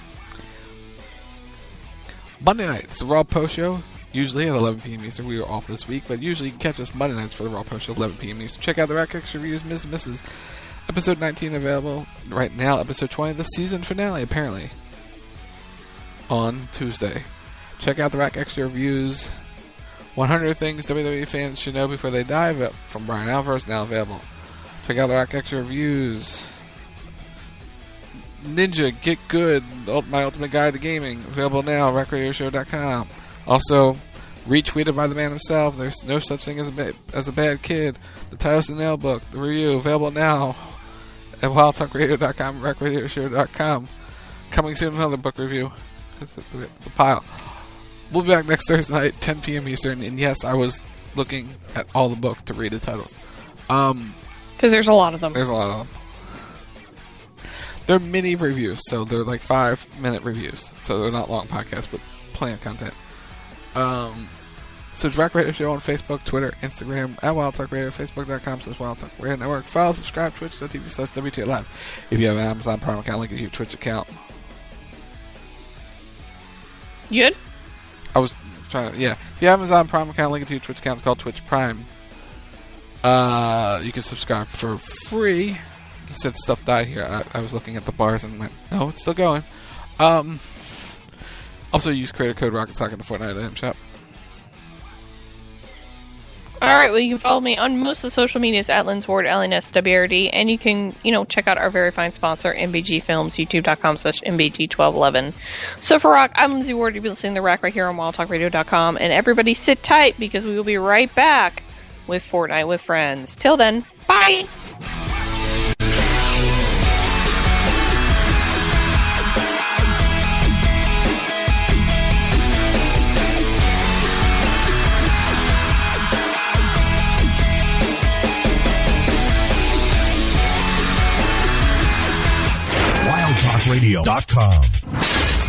Monday nights, the Raw Post Show, usually at eleven p.m. Eastern. We are off this week, but usually you can catch us Monday nights for the Raw Post Show, eleven p.m. Eastern. Check out the Rack X Reviews, Miz and Missus Episode nineteen available right now. Episode twenty, the season finale, apparently, on Tuesday. Check out the Rack Extra Reviews. one hundred Things W W E Fans Should Know Before They Die from Brian Alvarez, now available. Check out the Rack Extra Reviews. Ninja Get Good, My Ultimate Guide to Gaming, available now, rack radio show dot com. Also, retweeted by the man himself, There's No Such Thing as a, ba- as a Bad Kid, the Tyson Nail Book, the review, available now at wild talk radio dot com, rack radio show dot com. Coming soon, another book review. It's a, it's a pile. We'll be back next Thursday night, ten p.m. Eastern, and yes, I was looking at all the books to read the titles. Um, Because there's a lot of them. There's a lot of them. They're mini reviews, so they're like five minute reviews. So they're not long podcasts, but plenty of content. Um, so it's Rack Radio Show on Facebook, Twitter, Instagram, at Wild Talk Radio, Facebook dot com slash Wild Talk Radio Network. Follow, subscribe, Twitch dot t v slash W T Live. If you have an Amazon Prime account, link it to your Twitch account. You good? I was trying to, yeah. If you have an Amazon Prime account, link it to your Twitch account. It's called Twitch Prime. Uh, you can subscribe for free. He said stuff died here. I, I was looking at the bars and went, no, it's still going. Um, also, use creator code RocketSock in the Fortnite item shop. Alright, well, you can follow me on most of the social medias at Lynn's Ward, L N S W R D, and you can, you know, check out our very fine sponsor, M B G Films, youtube dot com slash M B G twelve eleven. So for Rock, I'm Lindsay Ward. You've been listening to The Rack right here on wild talk radio dot com, and everybody sit tight because we will be right back with Fortnite with Friends. Till then, bye! wild talk radio dot com